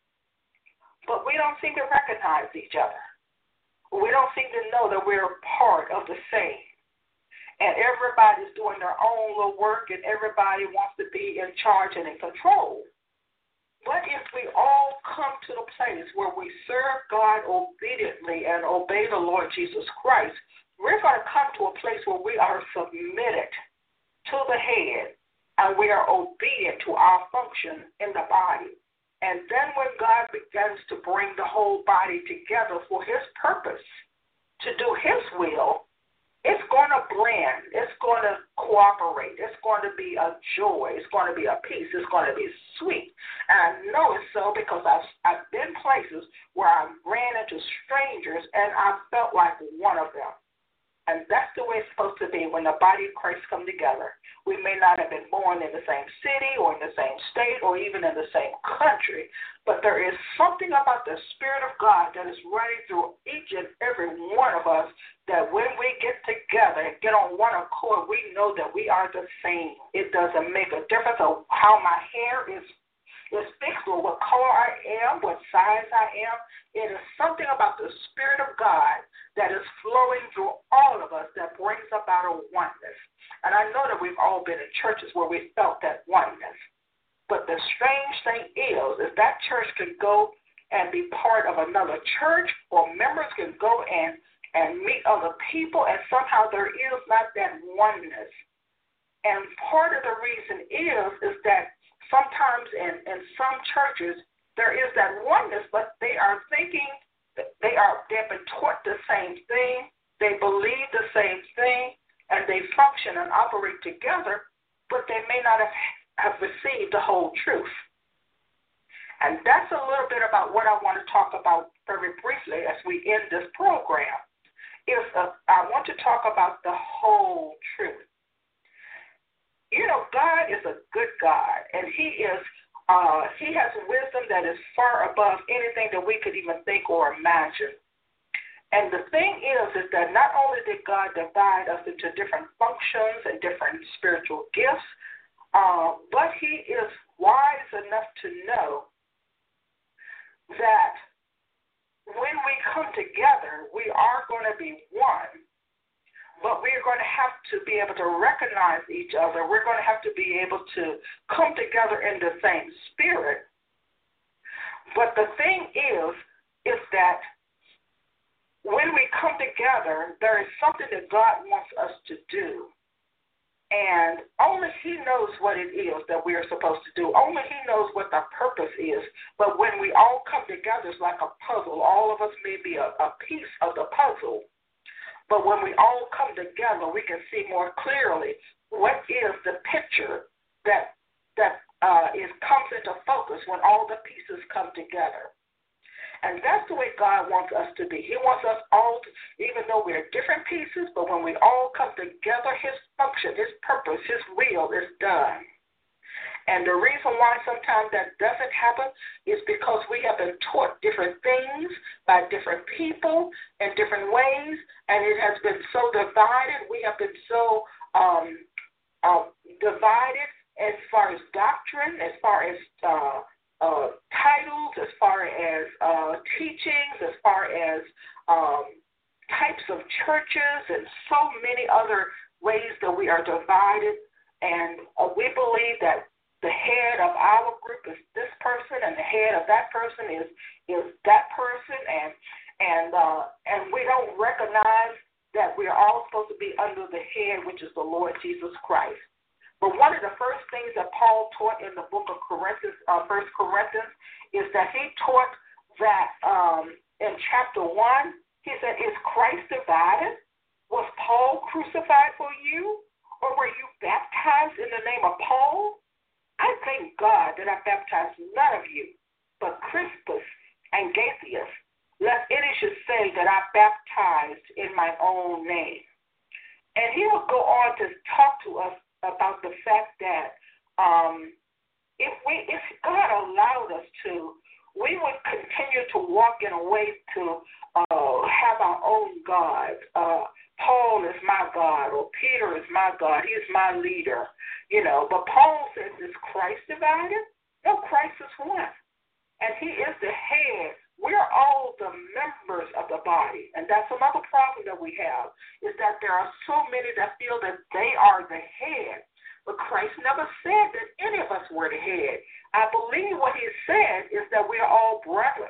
But we don't seem to recognize each other. We don't seem to know that we're part of the same. And everybody's doing their own little work, and everybody wants to be in charge and in control. But if we all come to the place where we serve God obediently and obey the Lord Jesus Christ, we're going to come to a place where we are submitted to the head and we are obedient to our function in the body. And then when God begins to bring the whole body together for his purpose, to do his will, it's going to blend. It's going to cooperate. It's going to be a joy. It's going to be a peace. It's going to be sweet. And I know it's so because I've, I've been places where I ran into strangers and I felt like one of them. And that's the way it's supposed to be when the body of Christ come together. We may not have been born in the same city or in the same state or even in the same country, but there is something about the Spirit of God that is running through each and every one of us that when we get together and get on one accord, we know that we are the same. It doesn't make a difference of how my hair is It speaks of what color I am, what size I am. It is something about the Spirit of God that is flowing through all of us that brings about a oneness. And I know that we've all been in churches where we felt that oneness. But the strange thing is, is that church can go and be part of another church, or members can go and, and meet other people, and somehow there is not that oneness. And part of the reason is, is that sometimes in, in some churches, there is that oneness, but they are thinking, that they are, they've been taught the same thing, they believe the same thing, and they function and operate together, but they may not have, have received the whole truth. And that's a little bit about what I want to talk about very briefly as we end this program. Is uh, I want to talk about the whole truth. You know, God is a good God, and He is uh, He has wisdom that is far above anything that we could even think or imagine. And the thing is, is that not only did God divide us into different functions and different spiritual gifts, uh, but He is wise enough to know that when we come together, we are going to be one. But we're going to have to be able to recognize each other. We're going to have to be able to come together in the same spirit. But the thing is, is that when we come together, there is something that God wants us to do. And only He knows what it is that we are supposed to do. Only He knows what the purpose is. But when we all come together, it's like a puzzle. All of us may be a, a piece of the puzzle. But when we all come together, we can see more clearly what is the picture that that uh, is comes into focus when all the pieces come together. And that's the way God wants us to be. He wants us all, to, even though we're different pieces, but when we all come together, His function, His purpose, His will is done. And the reason why sometimes that doesn't happen is because we have been taught different things by different people in different ways, and it has been so divided. We have been so um, uh, divided as far as doctrine, as far as uh, uh, titles, as far as uh, teachings, as far as um, types of churches, and so many other ways that we are divided. And uh, we believe that the head of our group is this person, and the head of that person is is that person, and and uh, and we don't recognize that we are all supposed to be under the head, which is the Lord Jesus Christ. But one of the first things that Paul taught in the book of Corinthians, uh, First Corinthians, is that he taught that um, in chapter one, he said, "Is Christ divided? Was Paul crucified for you, or were you baptized in the name of Paul? I thank God that I baptized none of you, but Crispus and Gaius, lest any should say that I baptized in my own name." And he will go on to talk to us about the fact that um, if we, if God allowed us to, we would continue to walk in a way to uh, have our own God. Uh, Paul is my God, or Peter is my God. He is my leader, you know. But Paul says, is Christ divided? No, Christ is one, and He is the head. We're all the members of the body, and that's another problem that we have, is that there are so many that feel that they are the head, but Christ never said that any of us were the head. I believe what He said is that we are all brethren.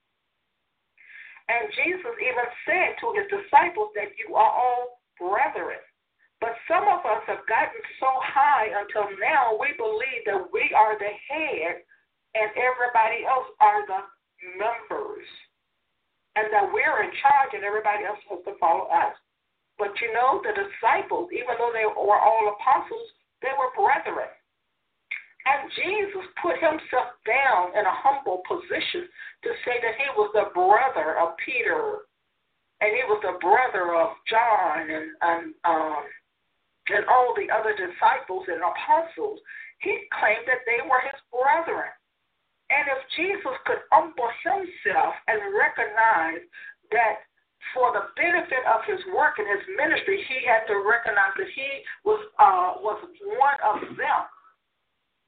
And Jesus even said to His disciples that you are all brethren. But some of us have gotten so high until now we believe that we are the head and everybody else are the members. And that we're in charge and everybody else has to follow us. But you know, the disciples, even though they were all apostles, they were brethren. And Jesus put Himself down in a humble position to say that He was the brother of Peter, and He was the brother of John, and and, um, and all the other disciples and apostles. He claimed that they were His brethren. And if Jesus could humble Himself and recognize that for the benefit of His work and His ministry, He had to recognize that He was uh, was one of them.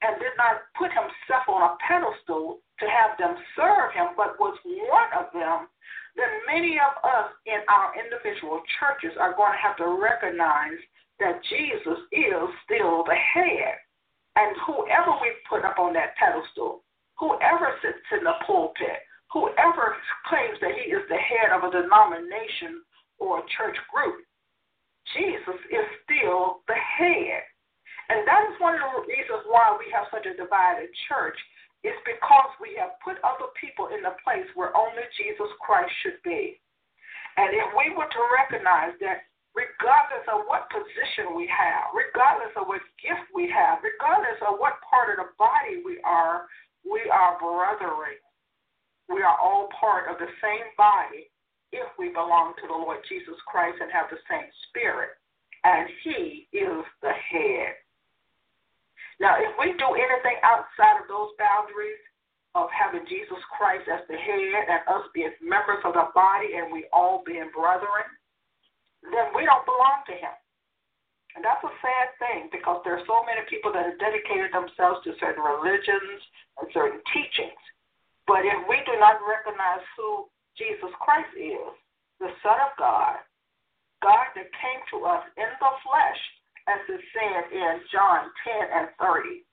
and did not put himself on a pedestal to have them serve him, but was one of them, then many of us in our individual churches are going to have to recognize that Jesus is still the head. And whoever we put up on that pedestal, whoever sits in the pulpit, whoever claims that he is the head of a denomination or a church group, Jesus is still the head. And that is one of the reasons why we have such a divided church. It's because we have put other people in the place where only Jesus Christ should be. And if we were to recognize that regardless of what position we have, regardless of what gift we have, regardless of what part of the body we are, we are brethren. We are all part of the same body if we belong to the Lord Jesus Christ and have the same spirit. And he is the head. Now, if we do anything outside of those boundaries of having Jesus Christ as the head and us being members of the body and we all being brethren, then we don't belong to him. And that's a sad thing because there are so many people that have dedicated themselves to certain religions and certain teachings. But if we do not recognize who Jesus Christ is, the Son of God, God that came to us in the flesh, as it said in John ten and thirty.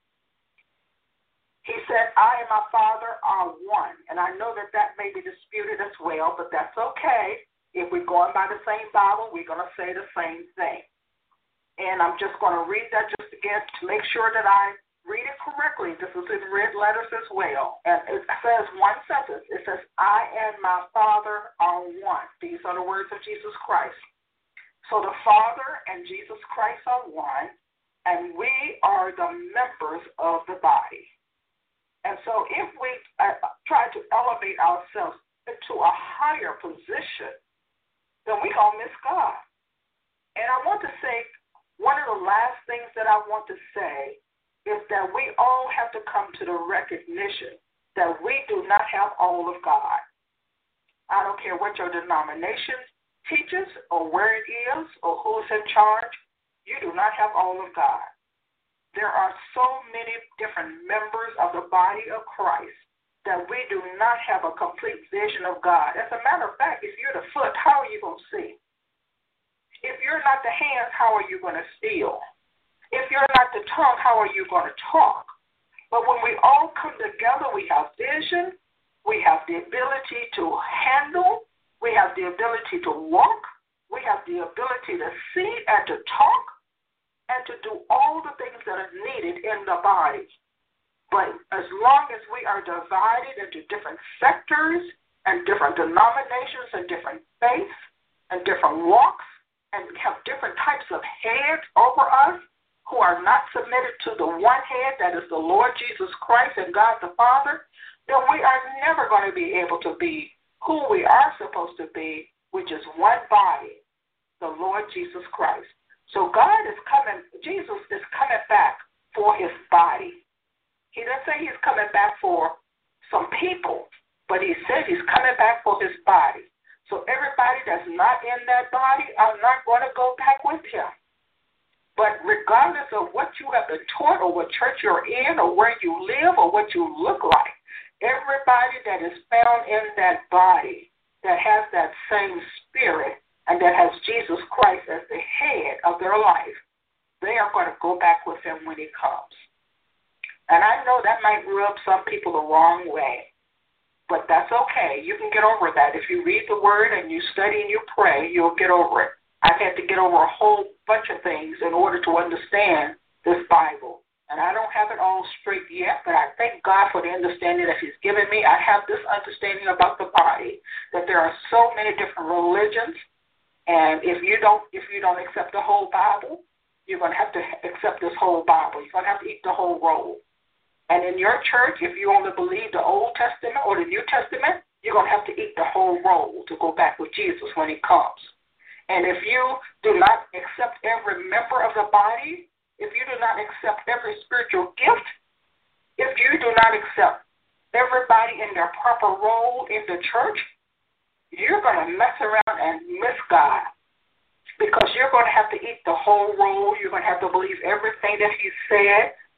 He said, I and my Father are one. And I know that that may be disputed as well, but that's okay. If we're going by the same Bible, we're going to say the same thing. And I'm just going to read that just again to make sure that I read it correctly. This is in red letters as well. And it says one sentence. It says, I and my Father are one. These are the words of Jesus Christ. So the Father and Jesus Christ are one, and we are the members of the body. And so if we uh, try to elevate ourselves into a higher position, then we're going to miss God. And I want to say, one of the last things that I want to say is that we all have to come to the recognition that we do not have all of God. I don't care what your denomination teaches or where it is or who's in charge, you do not have all of God. There are so many different members of the body of Christ that we do not have a complete vision of God. As a matter of fact, if you're the foot, how are you going to see? If you're not the hands, how are you going to feel? If you're not the tongue, how are you going to talk? But when we all come together, we have vision, we have the ability to handle, we have the ability to walk, we have the ability to see and to talk, and to do all the things that are needed in the body. But as long as we are divided into different sectors and different denominations and different faiths and different walks and have different types of heads over us who are not submitted to the one head that is the Lord Jesus Christ and God the Father, then we are never going to be able to be who we are supposed to be, which is one body, the Lord Jesus Christ. So God is coming, Jesus is coming back for his body. He doesn't say he's coming back for some people, but he said he's coming back for his body. So everybody that's not in that body are not going to go back with him. But regardless of what you have been taught or what church you're in or where you live or what you look like, everybody that is found in that body that has that same spirit and that has Jesus Christ as the head of their life, they are going to go back with him when he comes. And I know that might rub some people the wrong way, but that's okay. You can get over that. If you read the word and you study and you pray, you'll get over it. I've had to get over a whole bunch of things in order to understand this Bible. And I don't have it all straight yet, but I thank God for the understanding that he's given me. I have this understanding about the body, that there are so many different religions, and if you don't if you don't accept the whole Bible, you're going to have to accept this whole Bible. You're going to have to eat the whole roll. And in your church, if you only believe the Old Testament or the New Testament, you're going to have to eat the whole roll to go back with Jesus when he comes. And if you do not accept every member of the body, if you do not accept every spiritual gift, if you do not accept everybody in their proper role in the church, you're going to mess around and miss God, because you're going to have to eat the whole roll. You're going to have to believe everything that he said.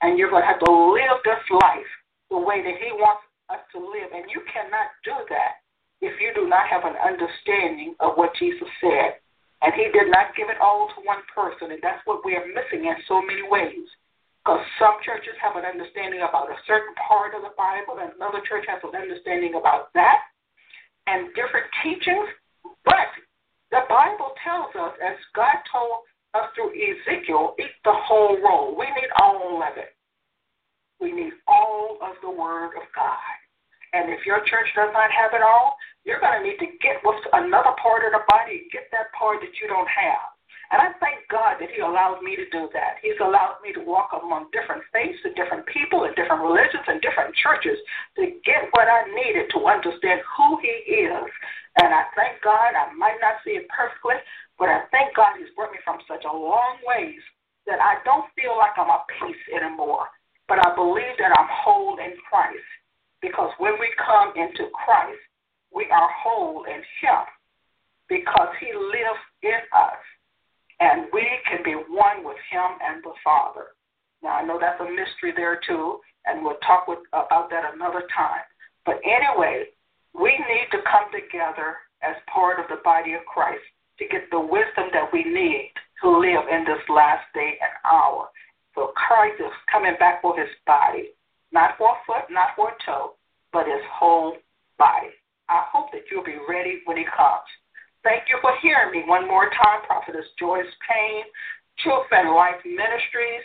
and you're going to have to live this life the way that he wants us to live. And you cannot do that if you do not have an understanding of what Jesus said. And he did not give it all to one person, and that's what we are missing in so many ways. Because some churches have an understanding about a certain part of the Bible, and another church has an understanding about that, and different teachings. But the Bible tells us, as God told us through Ezekiel, eat the whole roll. We need all of it. We need all of the Word of God. And if your church does not have it all, you're going to need to get with another part of the body, get that part that you don't have. And I thank God that he allowed me to do that. He's allowed me to walk among different faiths and different people and different religions and different churches to get what I needed to understand who he is. And I thank God. I might not see it perfectly, but I thank God he's brought me from such a long ways that I don't feel like I'm a piece anymore. But I believe that I'm whole in Christ, because when we come into Christ, we are whole in him because he lives in us. And we can be one with him and the Father. Now, I know that's a mystery there, too, and we'll talk with, about that another time. But anyway, we need to come together as part of the body of Christ to get the wisdom that we need to live in this last day and hour. So Christ is coming back for his body, not for a foot, not for a toe, but his whole body. I hope that you'll be ready when he comes. Thank you for hearing me one more time, Prophetess Joyce Payne, Truth and Life Ministries,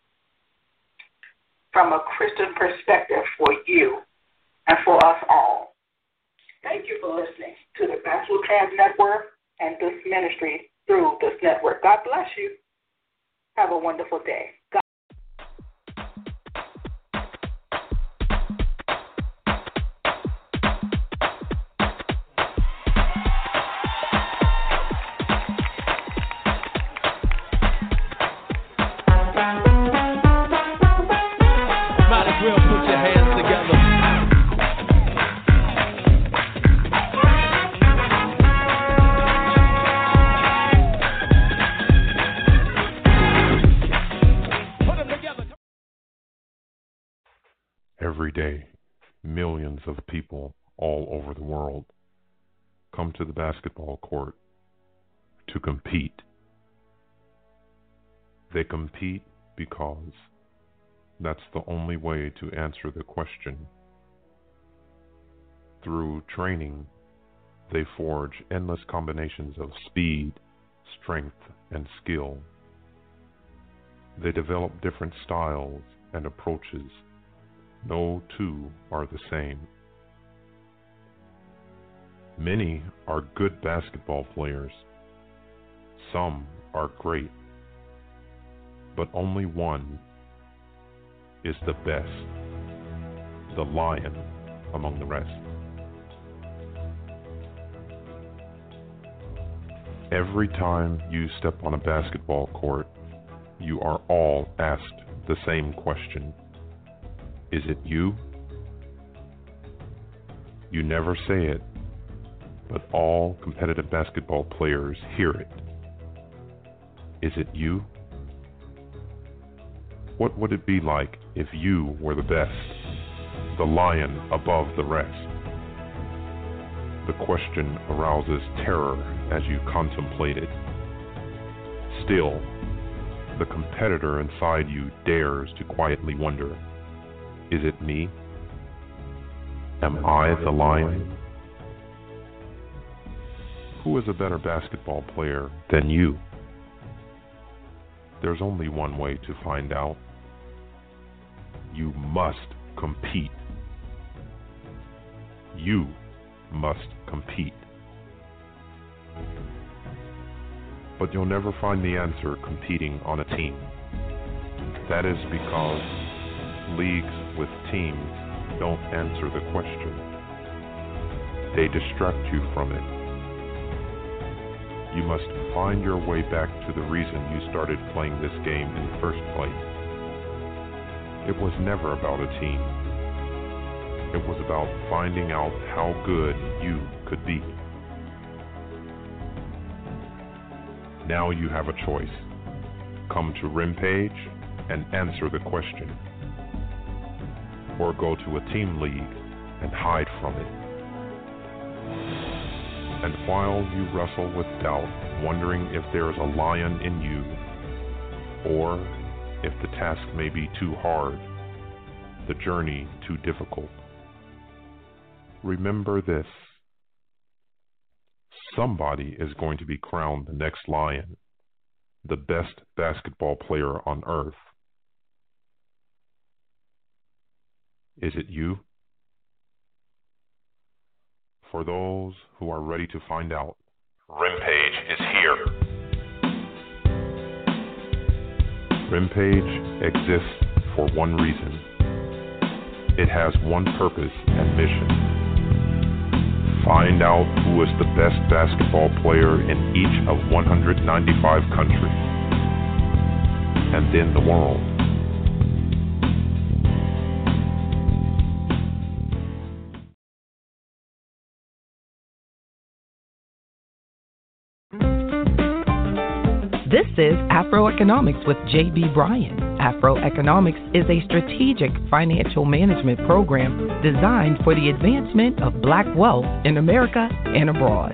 from a Christian perspective for you and for us all. Thank you for listening to the Bachelor Pad Network and this ministry through this network. God bless you. Have a wonderful day. God Every day, millions of people all over the world come to the basketball court to compete. They compete because that's the only way to answer the question. Through training, they forge endless combinations of speed, strength, and skill. They develop different styles and approaches. No two are the same. Many are good basketball players. Some are great. But only one is the best, the lion among the rest. Every time you step on a basketball court, you are all asked the same question. Is it you? You never say it, but all competitive basketball players hear it. Is it you? What would it be like if you were the best, the lion above the rest? The question arouses terror as you contemplate it. Still, the competitor inside you dares to quietly wonder, is it me? Am I the lion? Who is a better basketball player than you? There's only one way to find out. You must compete. You must compete. But you'll never find the answer competing on a team. That is because leagues with teams don't answer the question. They distract you from it. You must find your way back to the reason you started playing this game in the first place. It was never about a team. It was about finding out how good you could be. Now you have a choice. Come to Rimpage and answer the question, or go to a team league and hide from it. And while you wrestle with doubt, wondering if there is a lion in you, or if the task may be too hard, the journey too difficult, remember this: somebody is going to be crowned the next lion, the best basketball player on earth. Is it you? For those who are ready to find out, RimPage is here. RimPage exists for one reason. It has one purpose and mission. Find out who is the best basketball player in each of one hundred ninety-five countries, and then the world. This is Afroeconomics with J B. Bryan. Afroeconomics is a strategic financial management program designed for the advancement of Black wealth in America and abroad.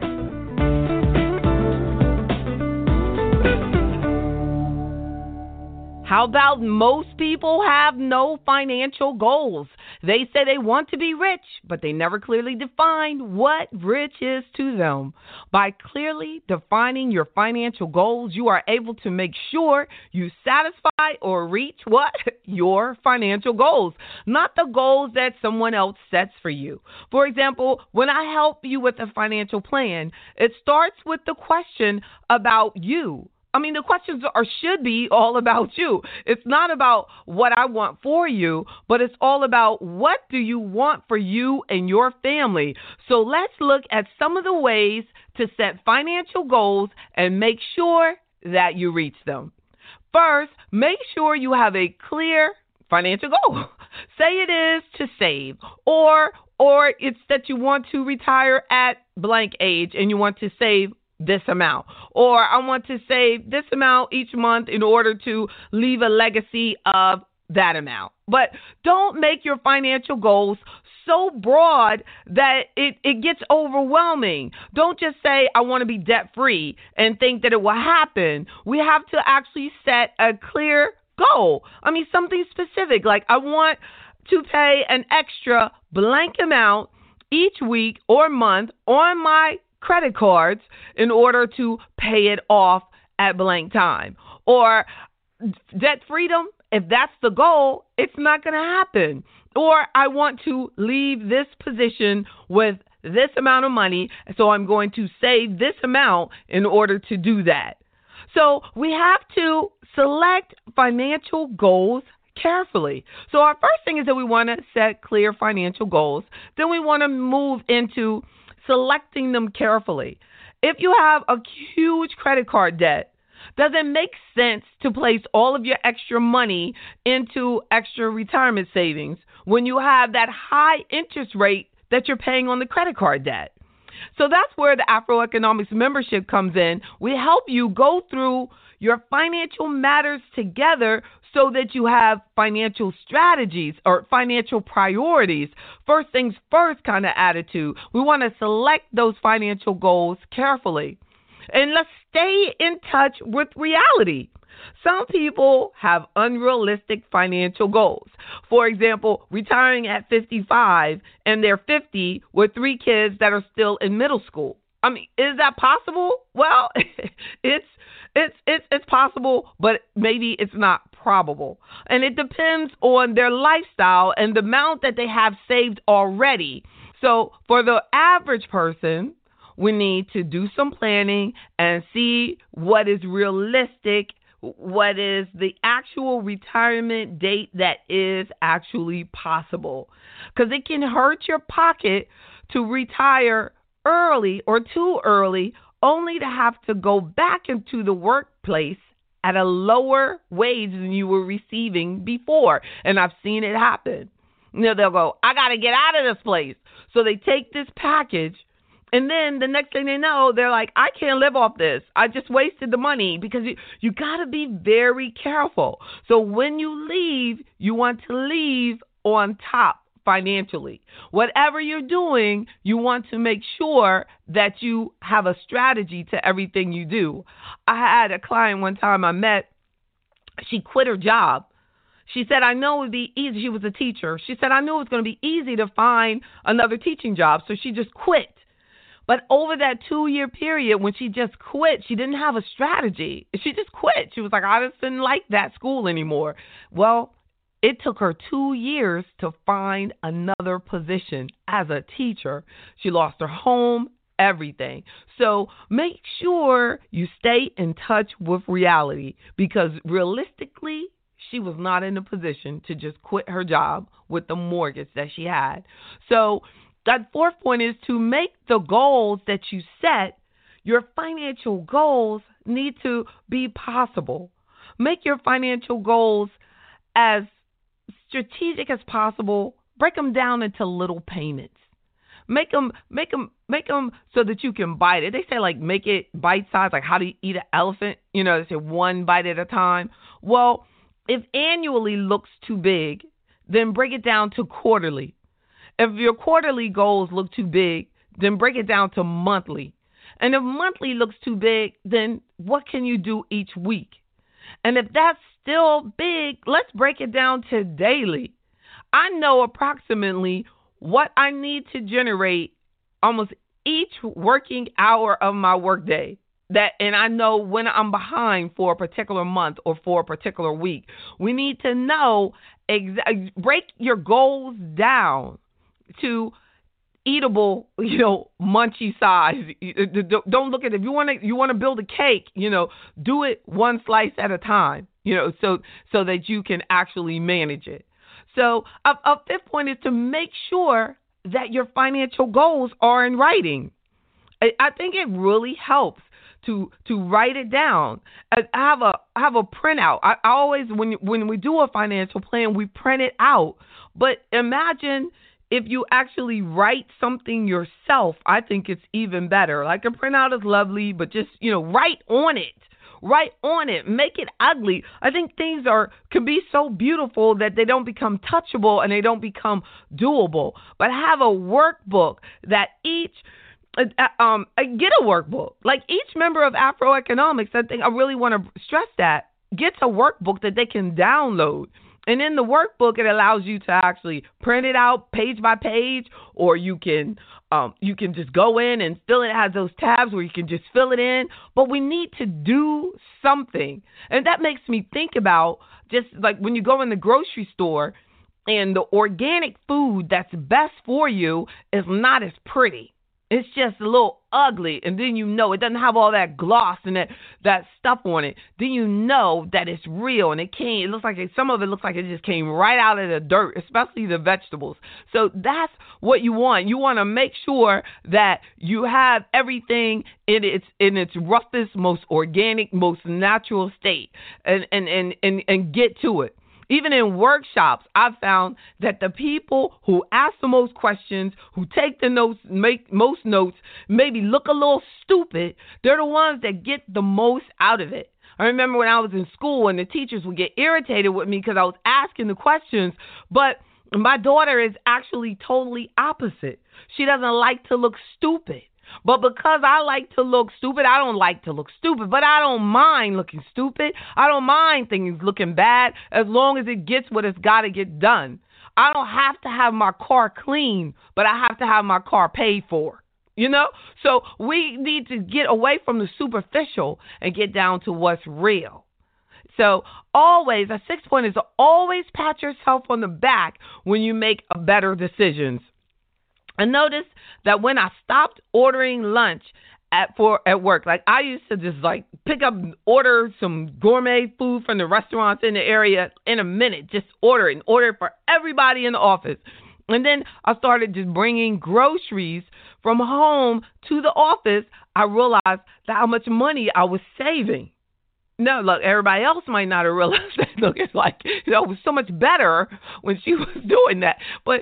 How about most people have no financial goals? They say they want to be rich, but they never clearly define what rich is to them. By clearly defining your financial goals, you are able to make sure you satisfy or reach what? Your financial goals, not the goals that someone else sets for you. For example, when I help you with a financial plan, it starts with the question about you. I mean, the questions are should be all about you. It's not about what I want for you, but it's all about what do you want for you and your family. So let's look at some of the ways to set financial goals and make sure that you reach them. First, make sure you have a clear financial goal. Say it is to save, or or it's that you want to retire at blank age and you want to save this amount, or I want to save this amount each month in order to leave a legacy of that amount. But don't make your financial goals so broad that it, it gets overwhelming. Don't just say, I want to be debt free and think that it will happen. We have to actually set a clear goal. I mean, something specific, like I want to pay an extra blank amount each week or month on my credit cards in order to pay it off at blank time. Or debt freedom, if that's the goal, it's not going to happen. Or I want to leave this position with this amount of money, so I'm going to save this amount in order to do that. So we have to select financial goals carefully. So our first thing is that we want to set clear financial goals. Then we want to move into selecting them carefully. If you have a huge credit card debt, does it make sense to place all of your extra money into extra retirement savings when you have that high interest rate that you're paying on the credit card debt? So that's where the Afroeconomics membership comes in. We help you go through your financial matters together so that you have financial strategies or financial priorities. First things first kind of attitude. We want to select those financial goals carefully. And let's stay in touch with reality. Some people have unrealistic financial goals. For example, retiring at fifty-five and they're fifty with three kids that are still in middle school. I mean, is that possible? Well, it's it's it's it's possible, but maybe it's not probable. And it depends on their lifestyle and the amount that they have saved already. So for the average person, we need to do some planning and see what is realistic, what is the actual retirement date that is actually possible. Because it can hurt your pocket to retire early or too early, only to have to go back into the workplace at a lower wage than you were receiving before. And I've seen it happen. You know, they'll go, I got to get out of this place. So they take this package And then the next thing they know, they're like, I can't live off this. I just wasted the money, because you, you got to be very careful. So when you leave, you want to leave on top financially. Whatever you're doing, you want to make sure that you have a strategy to everything you do. I had a client one time I met. She quit her job. She said, I know it would be easy. She was a teacher. She said, I knew it was going to be easy to find another teaching job. So she just quit. But over that two-year period, when she just quit, she didn't have a strategy. She just quit. She was like, I just didn't like that school anymore. Well, it took her two years to find another position as a teacher. She lost her home, everything. So make sure you stay in touch with reality, because realistically, she was not in a position to just quit her job with the mortgage that she had. So that fourth point is to make the goals that you set. Your financial goals need to be possible. Make your financial goals as strategic as possible. Break them down into little payments. Make them, make them, make them so that you can bite it. They say, like, make it bite size, like how do you eat an elephant? You know, they say one bite at a time. Well, if annually looks too big, then break it down to quarterly. If your quarterly goals look too big, then break it down to monthly. And if monthly looks too big, then what can you do each week? And if that's still big, let's break it down to daily. I know approximately what I need to generate almost each working hour of my workday. That, and I know when I'm behind for a particular month or for a particular week. We need to know, exa- break your goals down to eatable, you know, munchy size. Don't look at it. If you want to, you want to build a cake, you know, do it one slice at a time, you know, so so that you can actually manage it. So a, a fifth point is to make sure that your financial goals are in writing. I, I think it really helps to to write it down. I have a I have a printout. I, I always, when when we do a financial plan, we print it out. But imagine if you actually write something yourself. I think it's even better. Like, a printout is lovely, but just, you know, write on it. Write on it. Make it ugly. I think things are can be so beautiful that they don't become touchable and they don't become doable. But have a workbook that each Uh, um, get a workbook. Like, each member of Afro Economics, I think I really want to stress that, gets a workbook that they can download. And in the workbook, it allows you to actually print it out page by page, or you can um, you can just go in and fill it. It has those tabs where you can just fill it in. But we need to do something. And that makes me think about just like when you go in the grocery store and the organic food that's best for you is not as pretty. It's just a little ugly, and then you know it doesn't have all that gloss and that, that stuff on it. Then you know that it's real, and it came. It looks like it, some of it looks like it just came right out of the dirt, especially the vegetables. So that's what you want. You want to make sure that you have everything in its in its roughest, most organic, most natural state, and and and and, and get to it. Even in workshops, I've found that the people who ask the most questions, who take the notes, make most notes, maybe look a little stupid, they're the ones that get the most out of it. I remember when I was in school and the teachers would get irritated with me because I was asking the questions, but my daughter is actually totally opposite. She doesn't like to look stupid. But because I like to look stupid, I don't like to look stupid, but I don't mind looking stupid. I don't mind things looking bad as long as it gets what it's got to get done. I don't have to have my car clean, but I have to have my car paid for, you know? So we need to get away from the superficial and get down to what's real. So always, a sixth point is to always pat yourself on the back when you make a better decisions. I noticed that when I stopped ordering lunch at for at work, like I used to just like pick up, order some gourmet food from the restaurants in the area in a minute, just order it and order it for everybody in the office. And then I started just bringing groceries from home to the office. I realized that how much money I was saving. No, look, everybody else might not have realized that. Look, it's like, you know, it was so much better when she was doing that. But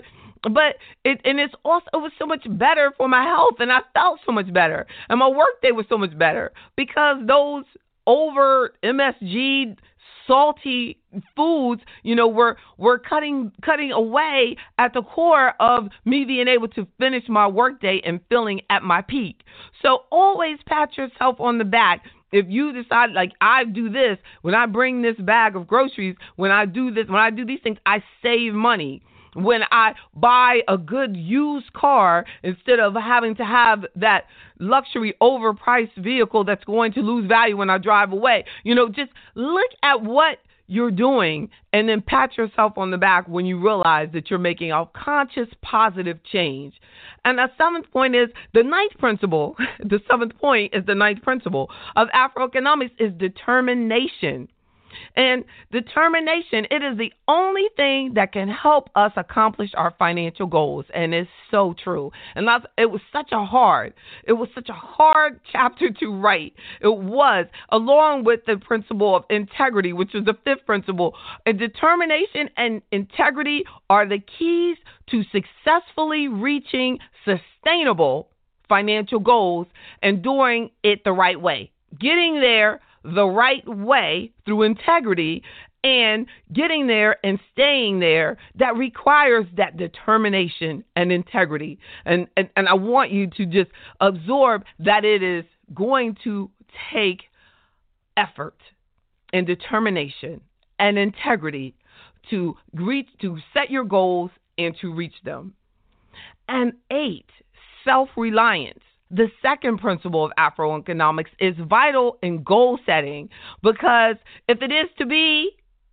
But it and it's also it was so much better for my health, and I felt so much better, and my work day was so much better because those over M S G salty foods, you know, were were cutting cutting away at the core of me being able to finish my work day and feeling at my peak. So always pat yourself on the back. If you decide, like, I do this, when I bring this bag of groceries, when I do this, when I do these things, I save money. When I buy a good used car instead of having to have that luxury overpriced vehicle that's going to lose value when I drive away. You know, just look at what you're doing and then pat yourself on the back when you realize that you're making a conscious positive change. And the seventh point is the ninth principle. The seventh point is the ninth principle of Afroeconomics is determination. And determination, it is the only thing that can help us accomplish our financial goals. And it's so true. And that's, it was such a hard, it was such a hard chapter to write. It was, along with the principle of integrity, which is the fifth principle. And determination and integrity are the keys to successfully reaching sustainable financial goals and doing it the right way. Getting there the right way through integrity and getting there and staying there, that requires that determination and integrity. And, and, and I want you to just absorb that it is going to take effort and determination and integrity to reach, to set your goals and to reach them. And eight, self-reliance. The second principle of Afroeconomics is vital in goal setting because if it is to be,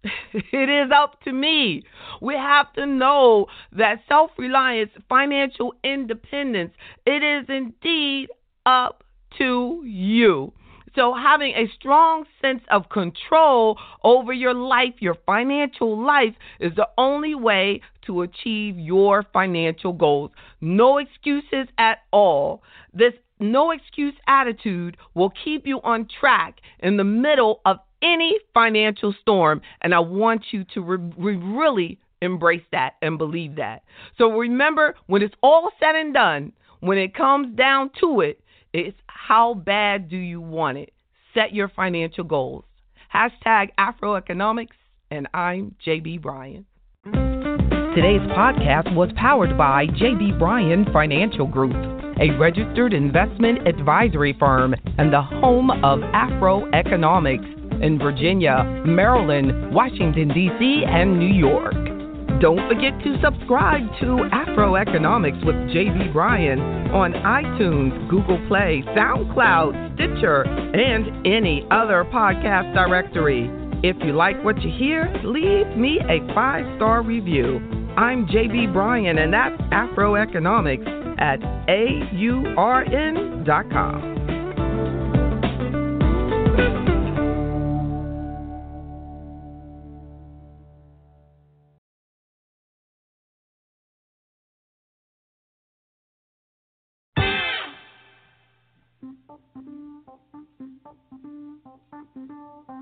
it is up to me. We have to know that self-reliance, financial independence, it is indeed up to you. So having a strong sense of control over your life, your financial life, is the only way to achieve your financial goals. No excuses at all. This no excuse attitude will keep you on track in the middle of any financial storm. And I want you to re- re- really embrace that and believe that. So remember, when it's all said and done, when it comes down to it, it's how bad do you want it? Set your financial goals. Hashtag Afroeconomics, and I'm J B. Bryan. Today's podcast was powered by J B. Bryan Financial Group, a registered investment advisory firm and the home of Afroeconomics in Virginia, Maryland, Washington, D C, and New York. Don't forget to subscribe to Afroeconomics with J B. Bryan on iTunes, Google Play, SoundCloud, Stitcher, and any other podcast directory. If you like what you hear, leave me a five-star review. I'm J B. Bryan, and that's Afroeconomics at A U R N dot com. Thank you.